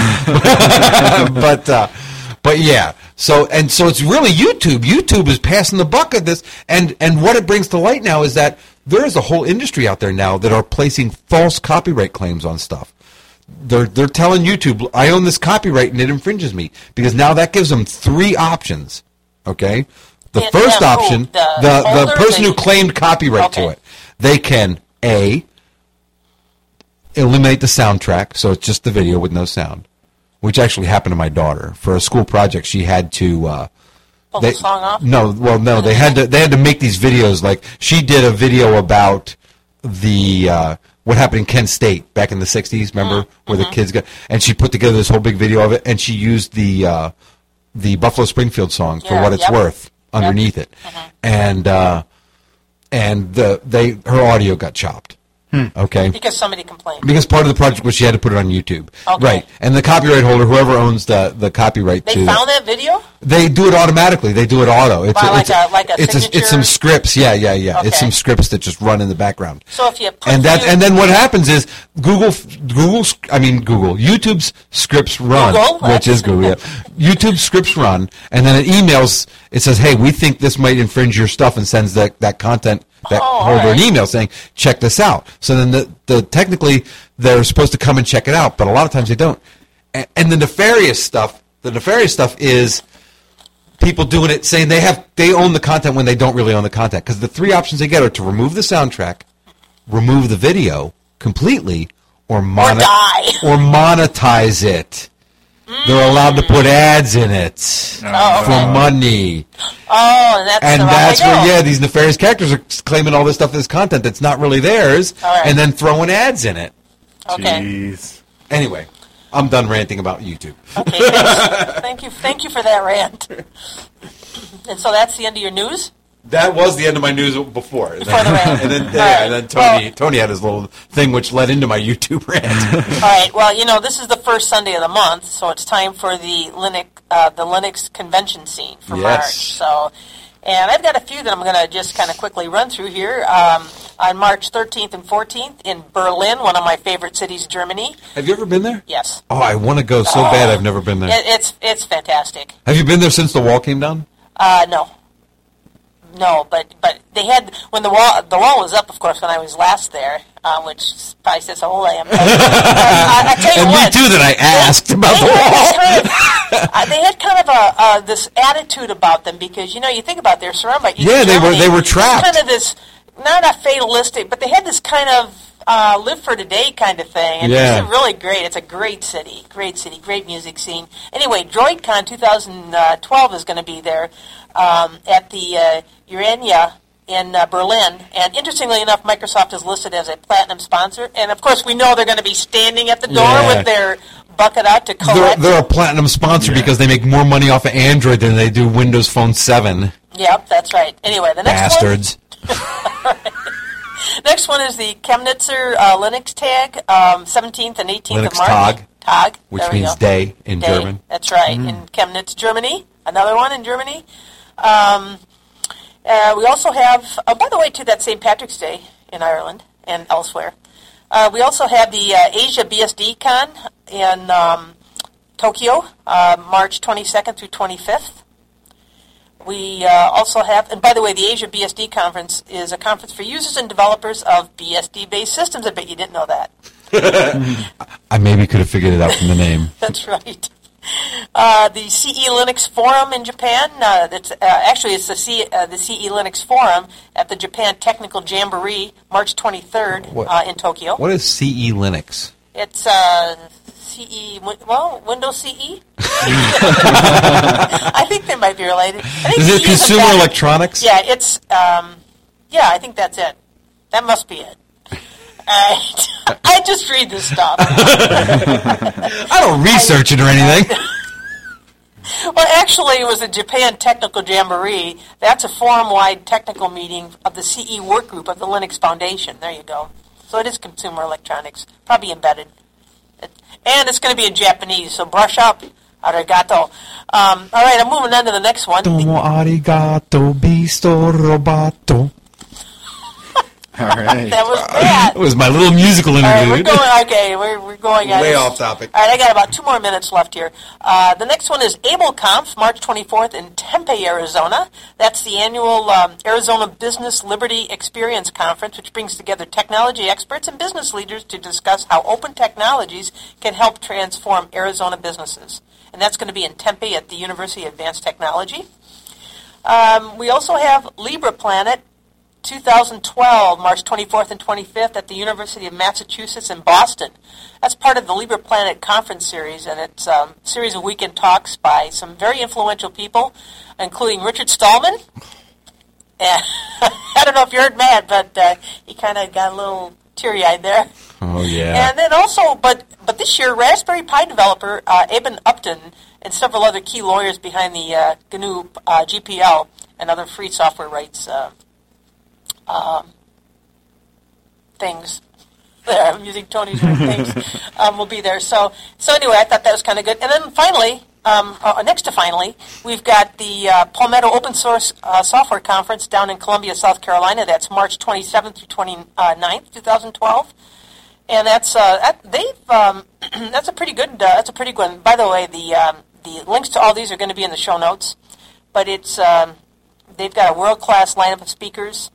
[SPEAKER 3] bad. but uh, but yeah. So and so it's really YouTube. YouTube is passing the buck of this, and and what it brings to light now is that there is a whole industry out there now that are placing false copyright claims on stuff. They're they're telling YouTube, I own this copyright and it infringes me, because now that gives them three options. Okay, the
[SPEAKER 4] Yeah,
[SPEAKER 3] first
[SPEAKER 4] yeah, who?
[SPEAKER 3] option,
[SPEAKER 4] The
[SPEAKER 3] the the
[SPEAKER 4] holder,
[SPEAKER 3] person
[SPEAKER 4] the-
[SPEAKER 3] who claimed copyright
[SPEAKER 4] Okay.
[SPEAKER 3] to it, they can A, eliminate the soundtrack, so it's just the video with no sound, which actually happened to my daughter. For a school project, she had to uh,
[SPEAKER 4] Pull
[SPEAKER 3] they,
[SPEAKER 4] the song off?
[SPEAKER 3] No, well, no, they had to they had to make these videos. Like she did a video about the uh, what happened in Kent State back in the sixties. Remember where the kids got, and she put together this whole big video of it, and she used the uh, the Buffalo Springfield song for
[SPEAKER 4] Yeah,
[SPEAKER 3] what it's
[SPEAKER 4] yep.
[SPEAKER 3] worth underneath it, and uh, and the they her audio got chopped. Okay.
[SPEAKER 4] Because somebody complained.
[SPEAKER 3] Because part of the project was she had to put it on YouTube.
[SPEAKER 4] Okay.
[SPEAKER 3] Right. And the copyright holder, whoever owns the, the copyright
[SPEAKER 4] They
[SPEAKER 3] to
[SPEAKER 4] found that video?
[SPEAKER 3] they do it automatically. They do it auto. It's
[SPEAKER 4] By like
[SPEAKER 3] it's
[SPEAKER 4] a- like a
[SPEAKER 3] it's, it's
[SPEAKER 4] signature?
[SPEAKER 3] some scripts. Yeah, yeah, yeah. It's
[SPEAKER 4] Okay.
[SPEAKER 3] some scripts that just run in the background.
[SPEAKER 4] So if you put
[SPEAKER 3] And that
[SPEAKER 4] you-
[SPEAKER 3] and then what happens is Google Google I mean Google YouTube's scripts run,
[SPEAKER 4] Google?
[SPEAKER 3] which is Google. Yeah. YouTube scripts run, and then it emails. It says, "Hey, we think this might infringe your stuff," and sends that that content that
[SPEAKER 4] Oh,
[SPEAKER 3] holder an
[SPEAKER 4] alright.
[SPEAKER 3] email saying, "Check this out." So then the the technically they're supposed to come and check it out, but a lot of times they don't. And, and the nefarious stuff, the nefarious stuff is people doing it saying they have they own the content when they don't really own the content, because the three options they get are to remove the soundtrack, remove the video completely, or monet-
[SPEAKER 4] die.
[SPEAKER 3] or monetize it. They're allowed to put ads in it
[SPEAKER 4] Oh,
[SPEAKER 3] for
[SPEAKER 4] okay.
[SPEAKER 3] money,
[SPEAKER 4] Oh, and that's
[SPEAKER 3] and
[SPEAKER 4] the route
[SPEAKER 3] that's
[SPEAKER 4] they go.
[SPEAKER 3] where yeah these nefarious characters are claiming all this stuff as content that's not really theirs,
[SPEAKER 4] All right.
[SPEAKER 3] and then throwing ads in it.
[SPEAKER 4] Okay.
[SPEAKER 2] Jeez.
[SPEAKER 3] Anyway, I'm done ranting about YouTube.
[SPEAKER 4] Okay. Thanks. thank you. Thank you for that rant. And so that's the end of your news?
[SPEAKER 3] That was the end of my news before. And
[SPEAKER 4] Before the rant.
[SPEAKER 3] and then,
[SPEAKER 4] All
[SPEAKER 3] yeah,
[SPEAKER 4] right.
[SPEAKER 3] and then Tony,
[SPEAKER 4] Well-
[SPEAKER 3] Tony had his little thing, which led into my YouTube rant.
[SPEAKER 4] All right. Well, you know, this is the first Sunday of the month, so it's time for the Linux, uh, the Linux convention scene for
[SPEAKER 3] Yes.
[SPEAKER 4] March. So, and I've got a few that I'm going to just kind of quickly run through here. Um, on March thirteenth and fourteenth in Berlin, one of my favorite cities, Germany.
[SPEAKER 3] Have you ever been there?
[SPEAKER 4] Yes.
[SPEAKER 3] Oh, I want to go so bad. I've never been there.
[SPEAKER 4] It, it's it's fantastic.
[SPEAKER 3] Have you been there since the wall came down?
[SPEAKER 4] Uh, no. No, but but they had when the wall the wall was up, of course, when I was last there, uh, which probably says how old I am. But, uh, I, I tell you
[SPEAKER 3] And
[SPEAKER 4] what,
[SPEAKER 3] me too. That I asked about
[SPEAKER 4] they
[SPEAKER 3] the
[SPEAKER 4] had
[SPEAKER 3] wall.
[SPEAKER 4] kind of, uh, they had kind of a uh, this attitude about them because you know you think about it, they're surrounded by East
[SPEAKER 3] Yeah, they were-
[SPEAKER 4] Germany.
[SPEAKER 3] they were
[SPEAKER 4] It's
[SPEAKER 3] trapped.
[SPEAKER 4] Kind of this not a fatalistic, but they had this kind of uh, live for today kind of thing. And
[SPEAKER 3] Yeah.
[SPEAKER 4] it's really great. It's a great city, great city, great music scene. Anyway, DroidCon twenty twelve is going to be there um, at the uh, Urania in uh, Berlin. And interestingly enough, Microsoft is listed as a platinum sponsor. And of course, we know they're going to be standing at the door
[SPEAKER 3] Yeah.
[SPEAKER 4] with their bucket out to
[SPEAKER 3] They're,
[SPEAKER 4] collect.
[SPEAKER 3] they're a platinum sponsor because they make more money off of Android than they do Windows Phone seven.
[SPEAKER 4] Yep, that's right. Anyway, the next
[SPEAKER 3] Bastards.
[SPEAKER 4] one. Next one is the Chemnitzer uh, Linux Tag, um, seventeenth and eighteenth
[SPEAKER 3] Linux
[SPEAKER 4] of March.
[SPEAKER 3] Tag,
[SPEAKER 4] Tag,
[SPEAKER 3] which
[SPEAKER 4] there we
[SPEAKER 3] means
[SPEAKER 4] go.
[SPEAKER 3] day in
[SPEAKER 4] Day.
[SPEAKER 3] German.
[SPEAKER 4] That's right, in Chemnitz, Germany. Another one in Germany. Um, uh, we also have, oh, by the way, to that Saint Patrick's Day in Ireland and elsewhere. Uh, we also have the uh, Asia B S D Con in um, Tokyo, uh, March twenty-second through twenty-fifth. We uh, also have, and by the way, the Asia B S D Conference is a conference for users and developers of B S D-based systems. I bet you didn't know that.
[SPEAKER 3] I maybe could have figured it out from the name.
[SPEAKER 4] That's right. Uh, the C E Linux Forum in Japan. Uh, that's uh, actually it's the C, uh, the C E Linux Forum at the Japan Technical Jamboree, March twenty-third
[SPEAKER 3] What-
[SPEAKER 4] uh, in Tokyo.
[SPEAKER 3] What is C E Linux?
[SPEAKER 4] It's uh, C E, win- well, Windows C E. I think they might be related. I think
[SPEAKER 3] Is
[SPEAKER 4] C E
[SPEAKER 3] it
[SPEAKER 4] is
[SPEAKER 3] consumer
[SPEAKER 4] embedded.
[SPEAKER 3] electronics?
[SPEAKER 4] Yeah, it's, um, yeah, I think that's it. That must be it. Alright. I just read this stuff.
[SPEAKER 3] I don't research it or anything.
[SPEAKER 4] Well, actually, it was the Japan Technical Jamboree. That's a forum-wide technical meeting of the C E work group of the Linux Foundation. There you go. So it is consumer electronics, probably embedded. It, and it's going to be in Japanese, so brush up. Arigato. Um, all right, I'm moving on to the next one.
[SPEAKER 3] Domo arigato, bisto robato.
[SPEAKER 2] All right.
[SPEAKER 4] That was bad.
[SPEAKER 3] It was my little musical
[SPEAKER 4] All right, we're
[SPEAKER 3] interlude.
[SPEAKER 4] going. Okay, we're we're going. on
[SPEAKER 3] Way
[SPEAKER 4] this.
[SPEAKER 3] off topic.
[SPEAKER 4] All right, I got about two more minutes left here. Uh, the next one is AbleConf, March twenty-fourth in Tempe, Arizona. That's the annual um, Arizona Business Liberty Experience Conference, which brings together technology experts and business leaders to discuss how open technologies can help transform Arizona businesses. And that's going to be in Tempe at the University of Advanced Technology. Um, we also have LibraPlanet twenty twelve, March twenty-fourth and twenty-fifth at the University of Massachusetts in Boston. That's part of the LibraPlanet conference series, and it's um, a series of weekend talks by some very influential people, including Richard Stallman. And I don't know if you heard Matt, but uh, he kind of got a little teary-eyed there.
[SPEAKER 3] Oh, yeah.
[SPEAKER 4] And then also, but but this year, Raspberry Pi developer uh, Eben Upton and several other key lawyers behind the uh, G N U uh, G P L and other free software rights uh, um, things. There, I'm using Tony's word, things um, will be there. So, so anyway, I thought that was kind of good. And then finally, um, uh, next to finally, we've got the uh, Palmetto Open Source uh, Software Conference down in Columbia, South Carolina. That's March twenty-seventh through twenty-ninth, twenty twelve. And that's uh, that, they've um, that's a pretty good uh, that's a pretty good one. By the way, the um, the links to all these are going to be in the show notes. But it's um, they've got a world class lineup of speakers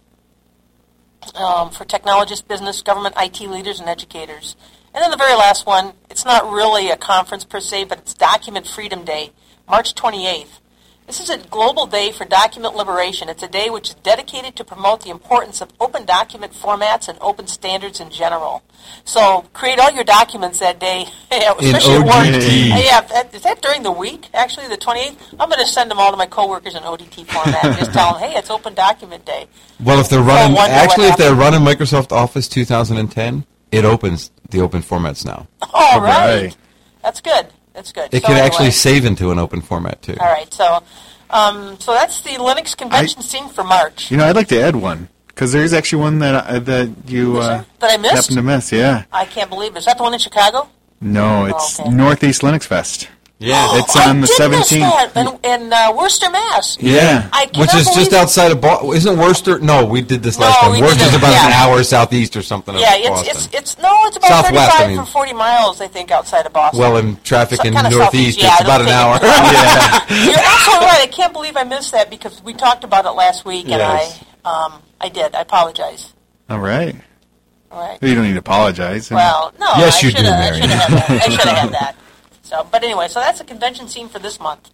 [SPEAKER 4] um, for technologists, business, government, I T leaders, and educators. And then the very last one, it's not really a conference per se, but it's Document Freedom Day, March twenty-eighth. This is a global day for document liberation. It's a day which is dedicated to promote the importance of open document formats and open standards in general. So create all your documents that day, especially at
[SPEAKER 3] O
[SPEAKER 4] work.
[SPEAKER 3] D T.
[SPEAKER 4] Yeah, that- is that during the week, actually, the twenty-eighth? I'm going to send them all to my coworkers in O D T format and just tell them, hey, it's Open Document Day.
[SPEAKER 3] Well, if they're
[SPEAKER 4] They'll
[SPEAKER 3] running,
[SPEAKER 4] wonder
[SPEAKER 3] actually,
[SPEAKER 4] what
[SPEAKER 3] if they're
[SPEAKER 4] happened.
[SPEAKER 3] running Microsoft Office two thousand ten, it opens the open formats now.
[SPEAKER 4] All right.
[SPEAKER 2] right.
[SPEAKER 4] That's good. That's good.
[SPEAKER 3] It
[SPEAKER 4] So
[SPEAKER 3] can actually
[SPEAKER 4] anyway.
[SPEAKER 3] save into an open format, too.
[SPEAKER 4] All right, so Um, so that's the Linux convention
[SPEAKER 2] I,
[SPEAKER 4] scene for March.
[SPEAKER 2] You know, I'd like to add one, because there's actually one that uh, that you uh,
[SPEAKER 4] that I missed?
[SPEAKER 2] happened to miss, yeah.
[SPEAKER 4] I can't believe it. Is that the one in Chicago?
[SPEAKER 2] No, it's
[SPEAKER 4] Oh, okay.
[SPEAKER 2] Northeast Linux Fest.
[SPEAKER 3] Yeah.
[SPEAKER 2] It's on
[SPEAKER 4] I
[SPEAKER 2] the
[SPEAKER 4] did
[SPEAKER 2] seventeenth.
[SPEAKER 4] miss that in, in uh, Worcester, Mass.
[SPEAKER 2] Yeah.
[SPEAKER 4] I
[SPEAKER 3] Which
[SPEAKER 4] cannot
[SPEAKER 3] is just
[SPEAKER 4] believe-
[SPEAKER 3] outside of Boston. Isn't Worcester? No, we did this last
[SPEAKER 4] No,
[SPEAKER 3] time.
[SPEAKER 4] we did
[SPEAKER 3] Worcester's
[SPEAKER 4] it,
[SPEAKER 3] about an
[SPEAKER 4] yeah.
[SPEAKER 3] hour southeast or something
[SPEAKER 4] Yeah,
[SPEAKER 3] of
[SPEAKER 4] it's
[SPEAKER 3] Boston.
[SPEAKER 4] it's it's no, it's about
[SPEAKER 3] Southwest,
[SPEAKER 4] thirty-five
[SPEAKER 3] I mean.
[SPEAKER 4] or forty miles, I think, outside of Boston.
[SPEAKER 3] Well, in traffic
[SPEAKER 4] So-
[SPEAKER 3] in
[SPEAKER 4] kinda
[SPEAKER 3] northeast,
[SPEAKER 4] southeast, yeah,
[SPEAKER 3] it's
[SPEAKER 4] I
[SPEAKER 3] about
[SPEAKER 4] don't
[SPEAKER 3] an hour.
[SPEAKER 4] think
[SPEAKER 3] yeah.
[SPEAKER 4] You're absolutely right. I can't believe I missed that because we talked about it last week, and
[SPEAKER 3] Yes.
[SPEAKER 4] I um I did. I apologize.
[SPEAKER 2] All right.
[SPEAKER 4] All right.
[SPEAKER 2] You don't need to apologize.
[SPEAKER 4] Well, no,
[SPEAKER 3] Yes,
[SPEAKER 4] I
[SPEAKER 3] you
[SPEAKER 4] should
[SPEAKER 3] do,
[SPEAKER 4] have. I
[SPEAKER 3] Mary.
[SPEAKER 4] should have had that. I should have had that. So, but anyway, so that's the convention scene for this month.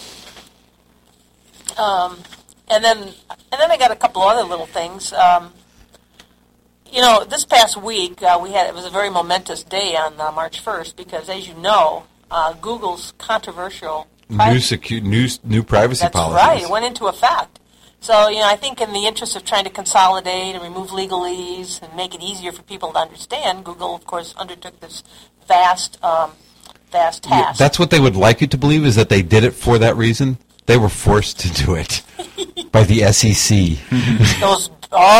[SPEAKER 4] Um, and then and then I got a couple other little things. Um, you know, this past week uh, we had it was a very momentous day on uh, March first because, as you know, uh, Google's controversial
[SPEAKER 3] New,
[SPEAKER 4] privacy-
[SPEAKER 3] secu- new, new privacy
[SPEAKER 4] That's
[SPEAKER 3] policies.
[SPEAKER 4] right. It went into effect. So, you know, I think in the interest of trying to consolidate and remove legalese and make it easier for people to understand, Google, of course, undertook this vast, um, vast
[SPEAKER 3] Yeah,
[SPEAKER 4] task.
[SPEAKER 3] that's what they would like you to believe is that they did it for that reason. They were forced to do it by the S E C.
[SPEAKER 4] Those,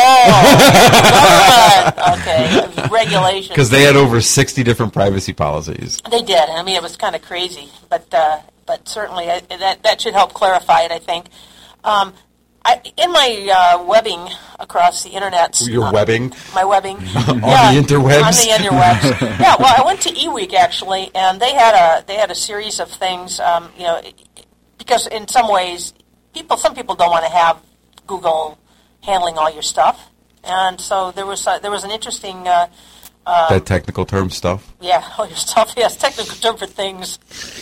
[SPEAKER 4] oh, government. Okay, regulations.
[SPEAKER 3] Because they had over sixty different privacy policies.
[SPEAKER 4] They did. I mean, it was kind of crazy, but uh, but certainly uh, that that should help clarify it, I think. Um, I, in my uh, webbing across the internet,
[SPEAKER 3] Your
[SPEAKER 4] uh,
[SPEAKER 3] webbing?
[SPEAKER 4] my webbing
[SPEAKER 3] On
[SPEAKER 4] yeah,
[SPEAKER 3] the interwebs?
[SPEAKER 4] on the interwebs. Yeah, well, I went to eWeek actually, and they had a they had a series of things. Um, you know, because in some ways, people some people don't want to have Google handling all your stuff, and so there was uh, there was an interesting. Uh,
[SPEAKER 3] that technical term stuff.
[SPEAKER 4] Yeah, all your stuff. Yes, technical term for things.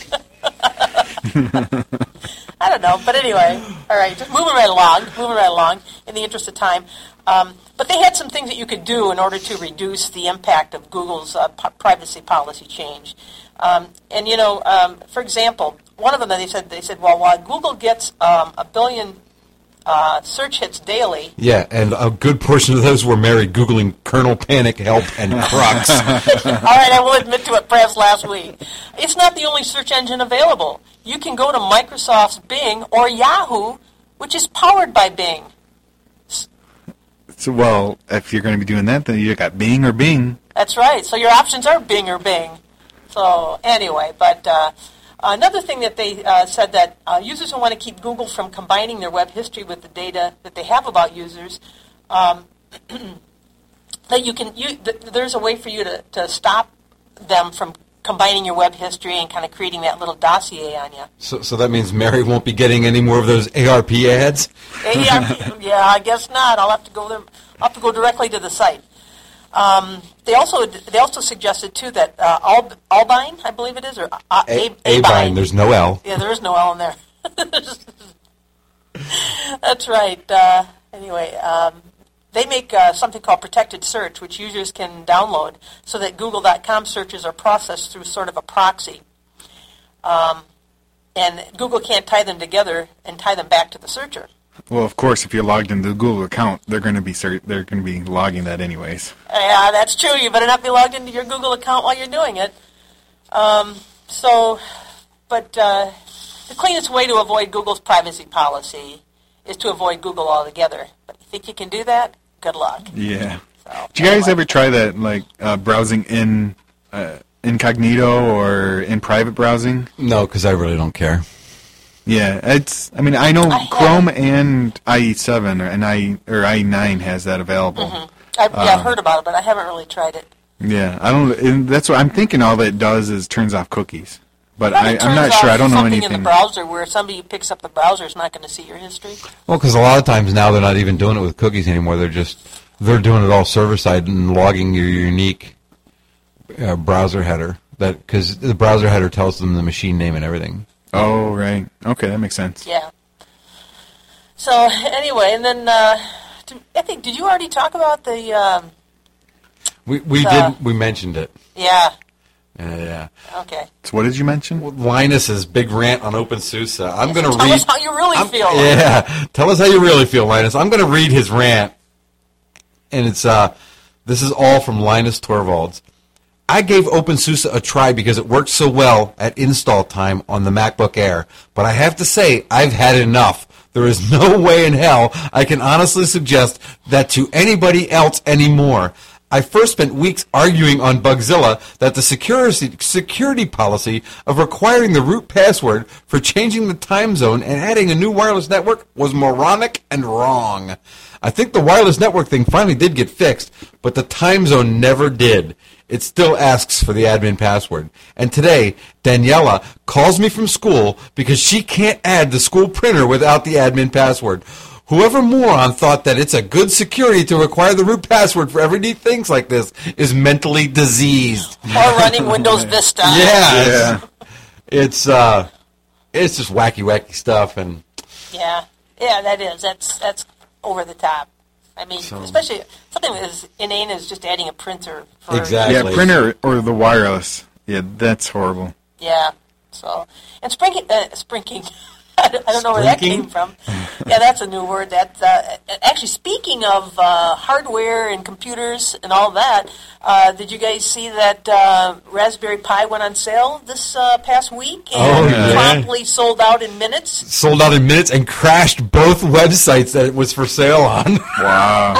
[SPEAKER 4] I don't know, but anyway, all right, just moving right along, moving right along in the interest of time. Um, but they had some things that you could do in order to reduce the impact of Google's uh, p- privacy policy change. Um, and you know, um, for example, one of them that they said they said, well, while Google gets um, a billion uh, search hits daily.
[SPEAKER 3] Yeah, and a good portion of those were Mary Googling kernel panic, help, and crux.
[SPEAKER 4] All right, I will admit to it perhaps last week. It's not the only search engine available. You can go to Microsoft's Bing or Yahoo, which is powered by Bing.
[SPEAKER 2] So, well, if you're going to be doing that, then you got Bing or Bing.
[SPEAKER 4] That's right. So your options are Bing or Bing. So anyway, but uh, another thing that they uh, said that uh, users who want to keep Google from combining their web history with the data that they have about users, um, that you can you, th- there's a way for you to, to stop them from combining your web history and kind of creating that little dossier on you.
[SPEAKER 3] So, so that means Mary won't be getting any more of those A R P ads?
[SPEAKER 4] yeah, yeah, I guess not. I'll have to go there. I'll have to go directly to the site. Um, they also they also suggested too that uh, Al- Albine, I believe it is, or uh,
[SPEAKER 3] A-
[SPEAKER 4] A-
[SPEAKER 3] Abine, there's no L.
[SPEAKER 4] Yeah, there is no L in there. That's right. Uh, anyway, um, they make uh, something called protected search, which users can download, so that Google dot com searches are processed through sort of a proxy. Um, and Google can't tie them together and tie them back to the searcher.
[SPEAKER 2] Well, of course, if you're logged into the Google account, they're going to be cert- they're going to be logging that anyways.
[SPEAKER 4] Yeah, that's true. You better not be logged into your Google account while you're doing it. Um, so, but uh, the cleanest way to avoid Google's privacy policy is to avoid Google altogether. But you think you can do that? Good luck.
[SPEAKER 2] Yeah.
[SPEAKER 4] So,
[SPEAKER 2] Do you guys
[SPEAKER 4] anyway.
[SPEAKER 2] ever try that, like uh, browsing in uh, incognito or in private browsing?
[SPEAKER 3] No, because I really don't care.
[SPEAKER 2] Yeah, it's. I mean, I know
[SPEAKER 4] I
[SPEAKER 2] Chrome and I E seven or and I or I E nine has that available.
[SPEAKER 4] Mm-hmm. I've, yeah, I've heard about it, but I haven't really tried it.
[SPEAKER 2] Yeah, I don't. And that's what I'm thinking. All that it does is turns off cookies. But
[SPEAKER 4] Probably
[SPEAKER 2] I, I'm
[SPEAKER 4] turns
[SPEAKER 2] not
[SPEAKER 4] off
[SPEAKER 2] sure. I don't know
[SPEAKER 4] something
[SPEAKER 2] anything.
[SPEAKER 4] in the browser where somebody who picks up the browser is not going to see your history.
[SPEAKER 3] Well, because a lot of times now they're not even doing it with cookies anymore. They're just they're doing it all server side and logging your unique uh, browser header. That because the browser header tells them the machine name and everything.
[SPEAKER 2] Oh, right. Okay, that makes sense.
[SPEAKER 4] Yeah. So anyway, and then uh, do- I think did you already talk about the? Um,
[SPEAKER 3] We we
[SPEAKER 4] Uh,
[SPEAKER 3] did we mentioned it.
[SPEAKER 4] yeah.
[SPEAKER 3] Yeah, yeah.
[SPEAKER 4] Okay.
[SPEAKER 2] So what did you mention?
[SPEAKER 3] Linus's big rant on OpenSUSE. I'm going to
[SPEAKER 4] Tell
[SPEAKER 3] read.
[SPEAKER 4] us how you really
[SPEAKER 3] I'm-
[SPEAKER 4] feel.
[SPEAKER 3] Yeah, tell us how you really feel, Linus. I'm going to read his rant, and it's uh, this is all from Linus Torvalds. I gave OpenSUSE a try because it worked so well at install time on the MacBook Air. But I have to say, I've had enough. There is no way in hell I can honestly suggest that to anybody else anymore. I first spent weeks arguing on Bugzilla that the security security policy of requiring the root password for changing the time zone and adding a new wireless network was moronic and wrong. I think the wireless network thing finally did get fixed, but the time zone never did. It still asks for the admin password. And today, Daniela calls me from school because she can't add the school printer without the admin password. Whoever moron thought that it's a good security to require the root password for everyday things like this is mentally diseased.
[SPEAKER 4] Or running Windows Vista.
[SPEAKER 3] Yeah,
[SPEAKER 2] Yeah.
[SPEAKER 3] It's, it's uh, it's just wacky, wacky stuff, and
[SPEAKER 4] Yeah, yeah, that is. That's that's over the top. I mean,
[SPEAKER 3] So-
[SPEAKER 4] especially something as inane as just adding a printer. For,
[SPEAKER 3] Exactly.
[SPEAKER 2] Yeah, printer or the wireless. Yeah, that's horrible.
[SPEAKER 4] Yeah. So, and sprinking, uh, sprinking. I don't I don't know where that
[SPEAKER 3] Sprinking?
[SPEAKER 4] came from. Yeah, that's a new word. That uh, actually, speaking of uh, hardware and computers and all that, uh, did you guys see that uh, Raspberry Pi went on sale this uh, past week and
[SPEAKER 3] Oh, yeah.
[SPEAKER 4] promptly sold out in minutes?
[SPEAKER 3] sold out in minutes and crashed both websites that it was for sale on.
[SPEAKER 2] Wow.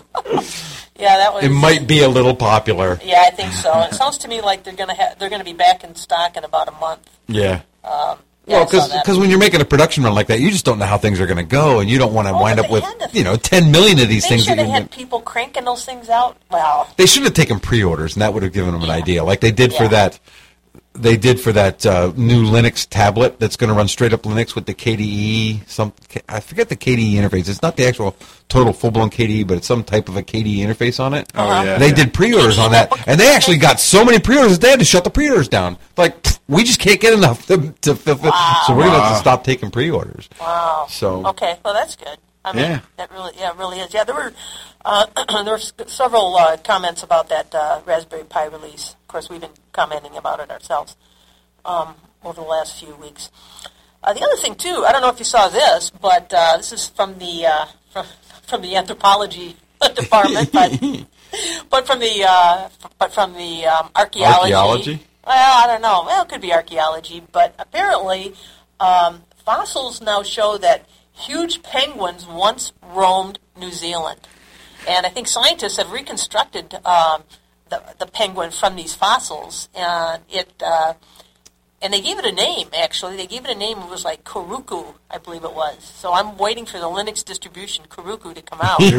[SPEAKER 4] Yeah, that was.
[SPEAKER 3] It might be a little popular.
[SPEAKER 4] Yeah, I think so. It sounds to me like they're gonna ha- they're gonna be back in stock in about a month.
[SPEAKER 3] Yeah.
[SPEAKER 4] Um, yeah,
[SPEAKER 3] Well,
[SPEAKER 4] I saw
[SPEAKER 3] because
[SPEAKER 4] that.
[SPEAKER 3] when you're making a production run like that, you just don't know how things are going to go, and you don't want to
[SPEAKER 4] Oh,
[SPEAKER 3] wind
[SPEAKER 4] but
[SPEAKER 3] up
[SPEAKER 4] they
[SPEAKER 3] with,
[SPEAKER 4] had to-
[SPEAKER 3] you know, ten million of these
[SPEAKER 4] They
[SPEAKER 3] things.
[SPEAKER 4] should
[SPEAKER 3] that
[SPEAKER 4] have
[SPEAKER 3] you
[SPEAKER 4] had people cranking those things out. Well,
[SPEAKER 3] They should have taken pre-orders, and that would have given them an
[SPEAKER 4] Yeah.
[SPEAKER 3] idea, like they did for
[SPEAKER 4] Yeah.
[SPEAKER 3] that. They did for that uh, new Linux tablet that's going to run straight up Linux with the K D E. Some I forget the K D E interface. It's not the actual total full-blown K D E, but it's some type of a K D E interface on it.
[SPEAKER 2] Oh,
[SPEAKER 4] Uh-huh.
[SPEAKER 2] yeah.
[SPEAKER 3] They did pre-orders
[SPEAKER 4] K D E
[SPEAKER 3] on that,
[SPEAKER 4] network
[SPEAKER 3] and they actually got so many pre-orders that they had to shut the pre-orders down. Like, pfft, we just can't get enough to, to fulfill. So we're going to have to
[SPEAKER 2] Wow.
[SPEAKER 3] stop taking pre-orders.
[SPEAKER 4] wow.
[SPEAKER 3] So
[SPEAKER 4] Okay, well that's good. I mean,
[SPEAKER 2] Yeah.
[SPEAKER 4] that really, yeah, it really is. Yeah, there were uh, there were s- several uh, comments about that uh, Raspberry Pi release. Of course, we've been commenting about it ourselves um, over the last few weeks. Uh, the other thing too, I don't know if you saw this, but uh, this is from the uh, from from the anthropology department, but but from the uh, f- but from the um, archaeology.
[SPEAKER 3] Archaeology?
[SPEAKER 4] Well, I don't know. Well, it could be archaeology, but apparently um, fossils now show that huge penguins once roamed New Zealand, and I think scientists have reconstructed um, the the penguin from these fossils, and it. Uh, And they gave it a name, actually. They gave it a name. It was like Kuruku, I believe it was. So I'm waiting for the Linux distribution, Kuruku, to come out.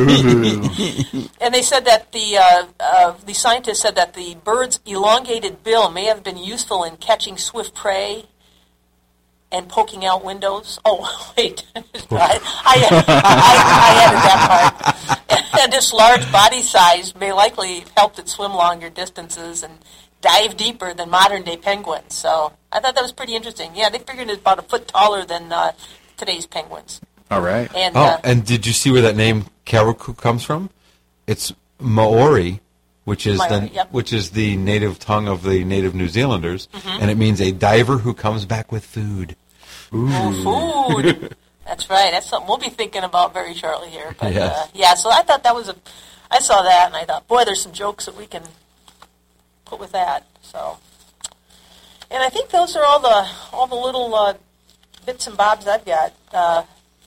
[SPEAKER 4] And they said that the uh, uh, the scientists said that the bird's elongated bill may have been useful in catching swift prey and poking out windows. Oh, wait. I, I, I, I added that part. And this large body size may likely have helped it swim longer distances and dive deeper than modern-day penguins. So I thought that was pretty interesting. Yeah, they figured it's about a foot taller than uh, today's penguins.
[SPEAKER 2] All right.
[SPEAKER 4] And
[SPEAKER 3] Oh,
[SPEAKER 4] uh,
[SPEAKER 3] and did you see where that name Karuku comes from? It's Maori, which is
[SPEAKER 4] Maori,
[SPEAKER 3] the
[SPEAKER 4] yep.
[SPEAKER 3] which is the native tongue of the native New Zealanders, and it means a diver who comes back with food.
[SPEAKER 4] oh, food. That's right. That's something we'll be thinking about very shortly here. But
[SPEAKER 3] Yes.
[SPEAKER 4] uh, yeah, so I thought that was a. I saw that and I thought, boy, there's some jokes that we can put with that. So, and I think those are all the all the little uh, bits and bobs I've got. Uh,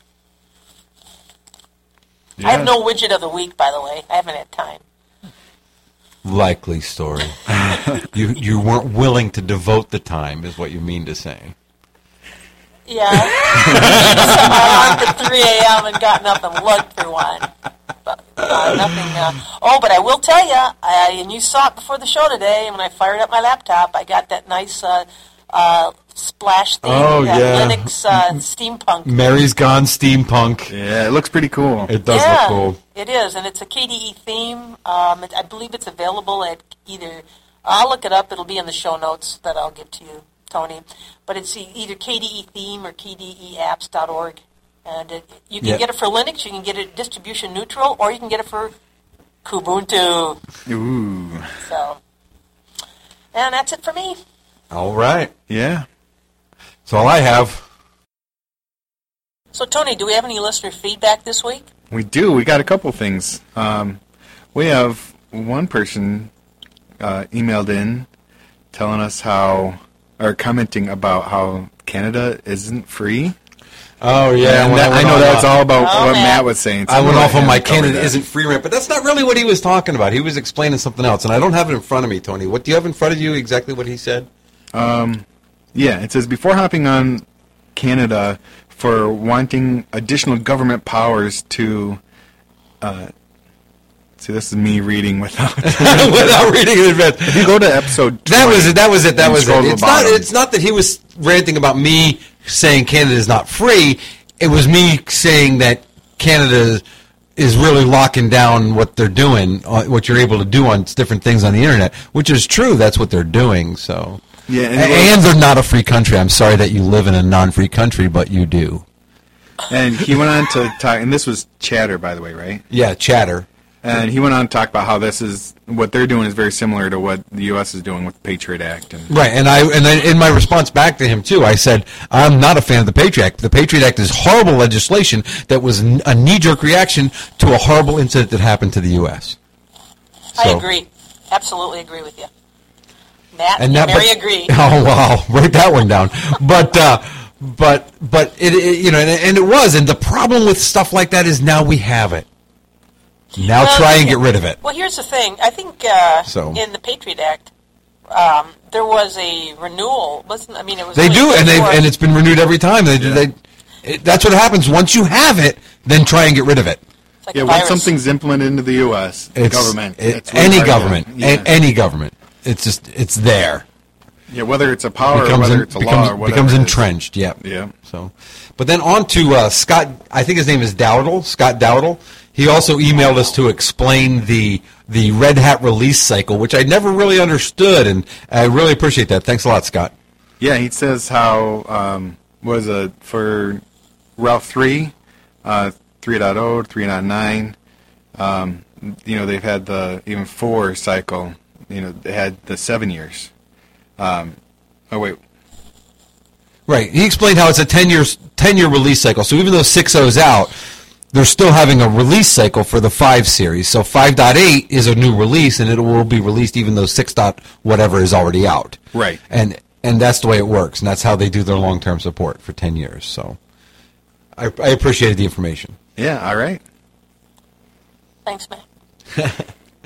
[SPEAKER 4] I have
[SPEAKER 2] Yeah.
[SPEAKER 4] no widget of the week, by the way. I haven't had time.
[SPEAKER 3] Likely story. you you weren't willing to devote the time, is what you mean to say.
[SPEAKER 4] Yeah. I set my alarm at three a.m. and gotten up and looked for one. But, uh, nothing. Uh, oh, but I will tell you, I, and you saw it before the show today, when I fired up my laptop, I got that nice uh, uh, splash theme,
[SPEAKER 3] Oh,
[SPEAKER 4] that
[SPEAKER 3] yeah.
[SPEAKER 4] Linux uh, steampunk.
[SPEAKER 3] Mary's Gone Steampunk.
[SPEAKER 2] Yeah, it looks pretty cool.
[SPEAKER 3] It does
[SPEAKER 4] yeah,
[SPEAKER 3] look cool.
[SPEAKER 4] it is, and it's a K D E theme. Um, it, I believe it's available at either. I'll look it up. It'll be in the show notes that I'll give to you, Tony. But it's e- either K D E theme or K D E apps dot org. And it, you can
[SPEAKER 3] Yeah.
[SPEAKER 4] get it for Linux, you can get it distribution neutral, or you can get it for Kubuntu.
[SPEAKER 2] Ooh.
[SPEAKER 4] So, and that's it for me.
[SPEAKER 3] All right.
[SPEAKER 2] Yeah.
[SPEAKER 3] That's all I have.
[SPEAKER 4] So, Tony, do we have any listener feedback this week?
[SPEAKER 2] We do. We got a couple things. Um, we have one person uh, emailed in telling us how, or commenting about how Canada isn't free.
[SPEAKER 3] Oh, yeah.
[SPEAKER 2] And
[SPEAKER 3] when
[SPEAKER 2] that,
[SPEAKER 3] I
[SPEAKER 2] I know
[SPEAKER 3] went
[SPEAKER 2] that's
[SPEAKER 3] on,
[SPEAKER 2] all about
[SPEAKER 4] Oh,
[SPEAKER 2] what
[SPEAKER 4] man.
[SPEAKER 2] Matt was saying. so
[SPEAKER 3] I went
[SPEAKER 2] we'll
[SPEAKER 3] off
[SPEAKER 2] let
[SPEAKER 3] on my
[SPEAKER 2] him cover
[SPEAKER 3] Canada
[SPEAKER 2] that.
[SPEAKER 3] isn't free rent, but that's not really what he was talking about. He was explaining something else, and I don't have it in front of me, Tony. What do you have in front of you, exactly what he said?
[SPEAKER 2] Um, yeah, it says, before hopping on Canada for wanting additional government powers to... Uh, see, this is me reading without...
[SPEAKER 3] Without reading it in advance.
[SPEAKER 2] If you go to episode
[SPEAKER 3] That was it. That was it. That
[SPEAKER 2] and
[SPEAKER 3] was
[SPEAKER 2] scroll
[SPEAKER 3] it.
[SPEAKER 2] to the
[SPEAKER 3] It's not.
[SPEAKER 2] bottom.
[SPEAKER 3] It's not that he was ranting about me saying Canada is not free. It was me saying that Canada is really locking down what they're doing, uh, what you're able to do on different things on the internet, which is true. That's what they're doing. So,
[SPEAKER 2] Yeah, and
[SPEAKER 3] A-
[SPEAKER 2] it was-
[SPEAKER 3] and they're not a free country. I'm sorry that you live in a non-free country, but you do.
[SPEAKER 2] And he went on to talk, and this was Chatter, by the way, right?
[SPEAKER 3] Yeah, chatter.
[SPEAKER 2] And he went on to talk about how this is, what they're doing is very similar to what the U S is doing with the Patriot Act. And
[SPEAKER 3] Right, and I and then in my response back to him too, I said I'm not a fan of the Patriot Act. The Patriot Act is horrible legislation that was n- a knee-jerk reaction to a horrible incident that happened to the U S.
[SPEAKER 4] I
[SPEAKER 3] So-
[SPEAKER 4] agree. Absolutely agree with you. Matt
[SPEAKER 3] And
[SPEAKER 4] and
[SPEAKER 3] that,
[SPEAKER 4] Mary
[SPEAKER 3] but-
[SPEAKER 4] agree.
[SPEAKER 3] Oh wow, write that one down. But uh, but but it, it you know, and, and it was, and the problem with stuff like that is now we have it. Now
[SPEAKER 4] Well,
[SPEAKER 3] try and get rid of it.
[SPEAKER 4] Well, here's the thing. I think uh,
[SPEAKER 3] So-
[SPEAKER 4] in the Patriot Act, um, there was a renewal. Wasn't I mean it was
[SPEAKER 3] They
[SPEAKER 4] only
[SPEAKER 3] do, and they
[SPEAKER 4] before-
[SPEAKER 3] and it's been renewed every time. They, they it, that's what happens once you have it. Then try and get rid of it.
[SPEAKER 4] it's like
[SPEAKER 2] yeah,
[SPEAKER 4] a
[SPEAKER 2] once
[SPEAKER 4] virus.
[SPEAKER 2] something's implemented into the U S, the
[SPEAKER 3] It's
[SPEAKER 2] government,
[SPEAKER 3] it-
[SPEAKER 2] it's really
[SPEAKER 3] any
[SPEAKER 2] hard to-
[SPEAKER 3] government,
[SPEAKER 2] yeah.
[SPEAKER 3] a- any government. It's just it's there.
[SPEAKER 2] yeah, whether it's a power or
[SPEAKER 3] becomes
[SPEAKER 2] whether
[SPEAKER 3] en-
[SPEAKER 2] it's a
[SPEAKER 3] becomes,
[SPEAKER 2] law or whatever.
[SPEAKER 3] becomes
[SPEAKER 2] it is.
[SPEAKER 3] entrenched. Yeah.
[SPEAKER 2] Yeah.
[SPEAKER 3] So, but then on to uh, Scott. I think his name is Dowdle. Scott Dowdle. He also emailed us to explain the the Red Hat release cycle, which I never really understood, and I really appreciate that. Thanks a lot, Scott.
[SPEAKER 2] Yeah, he says how um, was it for Ralph three, uh, three point oh, three point nine. Um, you know, they've had the even four cycle. You know, they had the seven years. Um, oh wait,
[SPEAKER 3] Right. He explained how it's a ten years ten year release cycle. So even though six point oh is out, they're still having a release cycle for the five series. So five point eight is a new release, and it will be released even though six. Whatever is already out.
[SPEAKER 2] Right.
[SPEAKER 3] And and that's the way it works, and that's how they do their long term support for ten years. So I, I appreciated the information.
[SPEAKER 2] yeah, all right.
[SPEAKER 4] Thanks, Matt.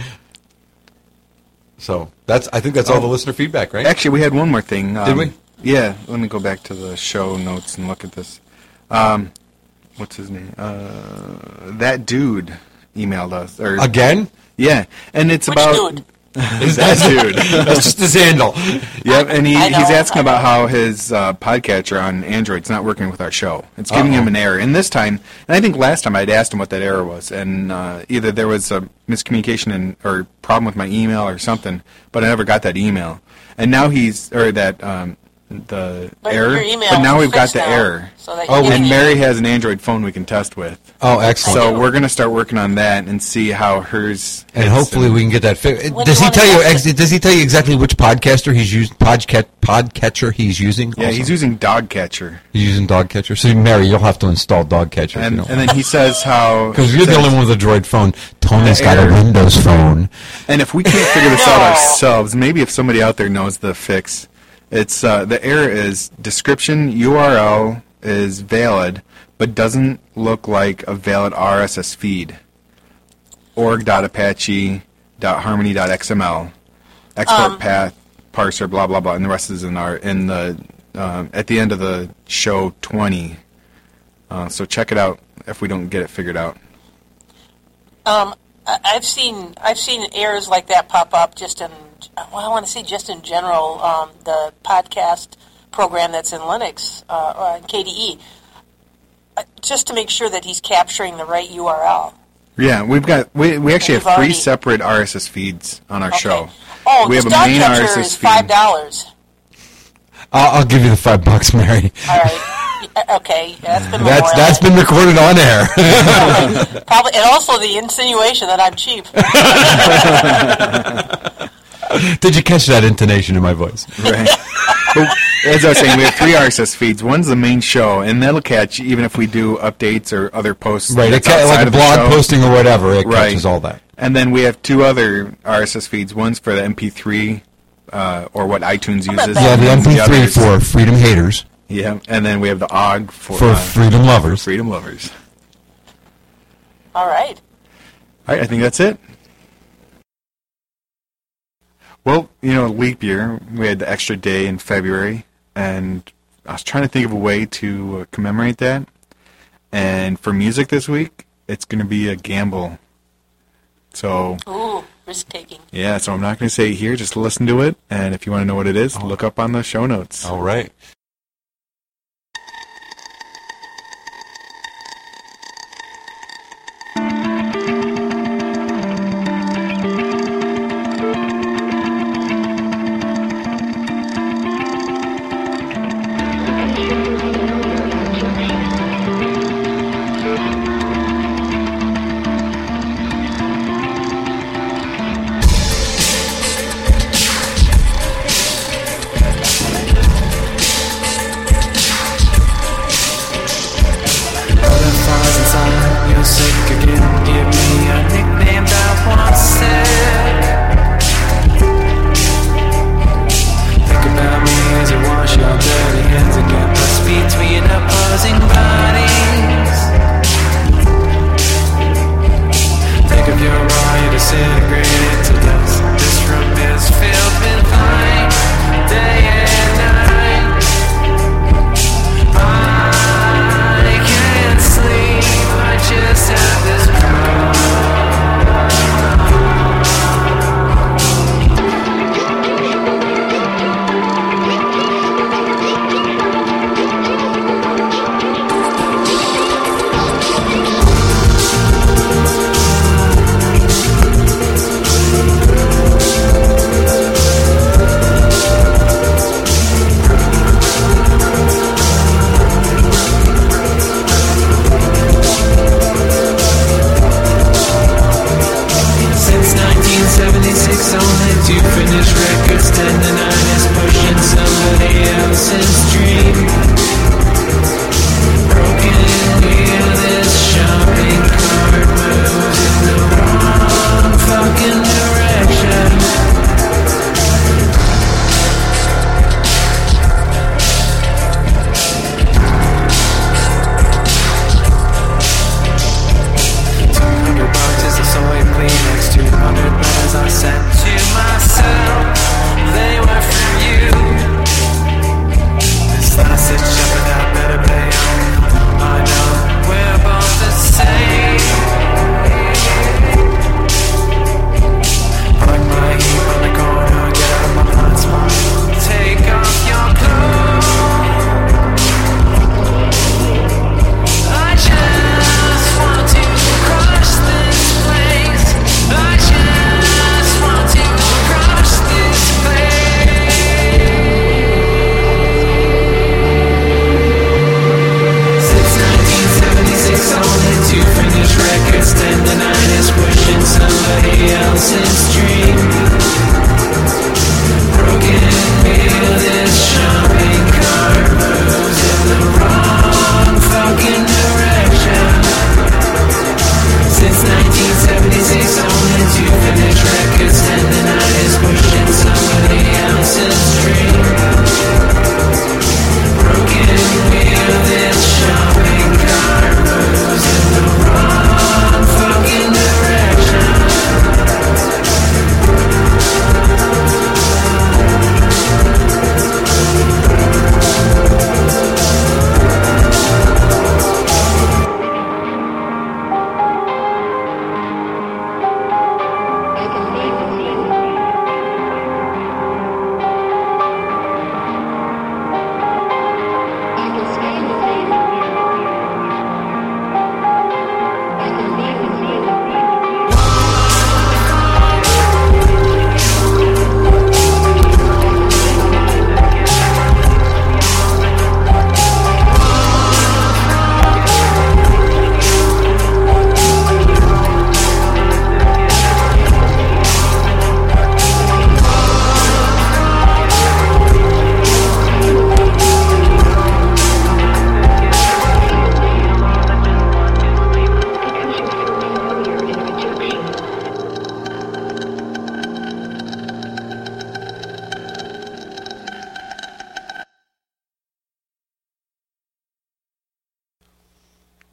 [SPEAKER 3] So that's I think that's all the listener feedback, right?
[SPEAKER 2] Actually, we had one more thing. Um,
[SPEAKER 3] Did we?
[SPEAKER 2] Yeah. Let me go back to the show notes and look at this. Um, what's his name? Uh, that dude emailed us. Or
[SPEAKER 3] Again?
[SPEAKER 2] yeah, and it's
[SPEAKER 4] Which
[SPEAKER 2] about
[SPEAKER 4] dude?
[SPEAKER 2] that dude.
[SPEAKER 3] That's just his handle.
[SPEAKER 2] Yep, and he,
[SPEAKER 4] I know,
[SPEAKER 2] he's asking
[SPEAKER 4] I
[SPEAKER 2] about
[SPEAKER 4] know.
[SPEAKER 2] how his uh, podcatcher on Android's not working with our show. It's giving
[SPEAKER 3] Uh-oh.
[SPEAKER 2] him an error. And this time, and I think last time I'd asked him what that error was, and uh, either there was a miscommunication and, or problem with my email or something, but I never got that email. And now he's, or that, um, the
[SPEAKER 4] But
[SPEAKER 2] error,
[SPEAKER 4] your email
[SPEAKER 2] but now
[SPEAKER 4] is
[SPEAKER 2] we've got
[SPEAKER 4] fixed
[SPEAKER 2] the
[SPEAKER 4] now,
[SPEAKER 2] error.
[SPEAKER 4] So that
[SPEAKER 3] Oh,
[SPEAKER 4] you
[SPEAKER 3] we-
[SPEAKER 4] can-
[SPEAKER 2] And Mary has an Android phone we can test with.
[SPEAKER 3] Oh, excellent.
[SPEAKER 2] So
[SPEAKER 4] do.
[SPEAKER 2] we're going to start working on that and see how hers
[SPEAKER 3] And
[SPEAKER 2] hits
[SPEAKER 3] hopefully we can get that fixed.
[SPEAKER 4] When
[SPEAKER 3] Does
[SPEAKER 4] do you
[SPEAKER 3] he tell you?
[SPEAKER 4] wanna
[SPEAKER 3] Ex-
[SPEAKER 4] test
[SPEAKER 3] does he tell you exactly which podcaster he's using? Podcat podcatcher he's using.
[SPEAKER 2] Yeah,
[SPEAKER 3] also?
[SPEAKER 2] he's using Dogcatcher.
[SPEAKER 3] He's using Dogcatcher. So Mary, you'll have to install Dogcatcher.
[SPEAKER 2] And, and then he says how...
[SPEAKER 3] because you're the
[SPEAKER 2] says-
[SPEAKER 3] only one with a Droid phone. Tony's
[SPEAKER 2] The
[SPEAKER 3] got a
[SPEAKER 2] error.
[SPEAKER 3] Windows phone.
[SPEAKER 2] And if we can't figure this out
[SPEAKER 4] No.
[SPEAKER 2] ourselves, maybe if somebody out there knows the fix, it's uh, the error is description U R L is valid, but doesn't look like a valid R S S feed. org dot apache dot harmony dot x m l export
[SPEAKER 4] Um,
[SPEAKER 2] path parser blah blah blah, and the rest is in our in the um, at the end of the show twenty. Uh, so check it out if we don't get it figured out.
[SPEAKER 4] Um, I- I've seen I've seen errors like that pop up just in well, I want to say just in general. Um, the podcast program that's in Linux, uh, uh, K D E, uh, just to make sure that he's capturing the right U R L.
[SPEAKER 2] Yeah, we've got we we actually
[SPEAKER 4] We've
[SPEAKER 2] have three
[SPEAKER 4] already-
[SPEAKER 2] separate R S S feeds on our
[SPEAKER 4] Okay.
[SPEAKER 2] show.
[SPEAKER 4] Oh,
[SPEAKER 2] we
[SPEAKER 4] this
[SPEAKER 2] have a main R S
[SPEAKER 4] Dogcatcher
[SPEAKER 2] S
[SPEAKER 4] is
[SPEAKER 2] feed.
[SPEAKER 4] five dollars.
[SPEAKER 3] I'll, I'll give you the five bucks, Mary.
[SPEAKER 4] All right. Yeah, okay, that's been
[SPEAKER 3] That's that's been recorded on air.
[SPEAKER 4] been probably, and also the insinuation that I'm cheap.
[SPEAKER 3] Did you catch that intonation in my voice?
[SPEAKER 2] Right. But as I was saying, we have three R S S feeds. One's the main show, and that'll catch even if we do updates or other posts.
[SPEAKER 3] Right, it
[SPEAKER 2] that's
[SPEAKER 3] ca-
[SPEAKER 2] outside
[SPEAKER 3] like a
[SPEAKER 2] of the
[SPEAKER 3] blog
[SPEAKER 2] show.
[SPEAKER 3] posting or whatever, it
[SPEAKER 2] Right.
[SPEAKER 3] catches all that.
[SPEAKER 2] And then we have two other R S S feeds. One's for the M P three, uh, or what iTunes
[SPEAKER 4] about
[SPEAKER 2] uses.
[SPEAKER 4] that?
[SPEAKER 3] Yeah, the
[SPEAKER 2] and
[SPEAKER 3] M P three
[SPEAKER 2] others-
[SPEAKER 3] for freedom haters,
[SPEAKER 2] Yeah, and then we have the O G for,
[SPEAKER 3] for
[SPEAKER 2] uh,
[SPEAKER 3] freedom lovers.
[SPEAKER 2] freedom lovers.
[SPEAKER 4] All right.
[SPEAKER 2] All right, I think that's it. Well, you know, leap year, we had the extra day in February, and I was trying to think of a way to uh, commemorate that. And for music this week, it's going to be a gamble. So,
[SPEAKER 4] Ooh, risk taking.
[SPEAKER 2] yeah, so I'm not going to say it here, just listen to it, and if you want to know what it is, look up on the show notes.
[SPEAKER 3] All right.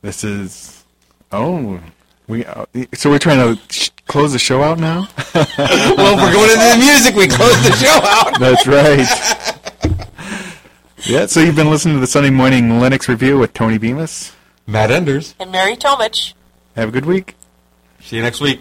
[SPEAKER 2] This is oh we uh, so we're trying to sh- close the show out now.
[SPEAKER 3] Well, if we're going into the music, we close the show out.
[SPEAKER 2] That's right. Yeah. So you've been listening to the Sunday Morning Linux Review with Tony Bemis,
[SPEAKER 3] Matt Enders.
[SPEAKER 4] And Mary Tomich.
[SPEAKER 2] Have a good week.
[SPEAKER 3] See you next week.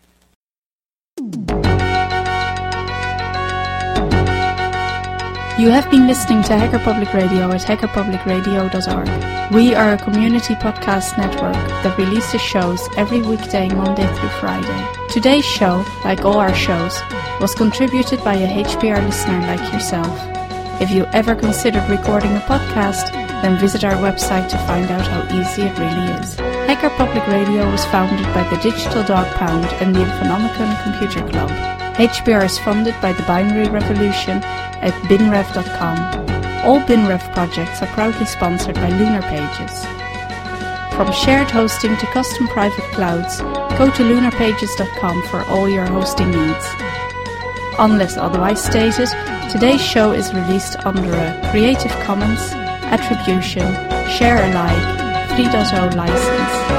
[SPEAKER 5] You have been listening to Hacker Public Radio at hacker public radio dot org. We are a community podcast network that releases shows every weekday, Monday through Friday. Today's show, like all our shows, was contributed by a H P R listener like yourself. If you ever considered recording a podcast, then visit our website to find out how easy it really is. Hacker Public Radio was founded by the Digital Dog Pound and the Infonomicon Computer Club. H P R is funded by the Binary Revolution at binrev dot com. All BinRev projects are proudly sponsored by Lunar Pages. From shared hosting to custom private clouds, go to lunar pages dot com for all your hosting needs. Unless otherwise stated, today's show is released under a Creative Commons Attribution Share Alike three point oh license.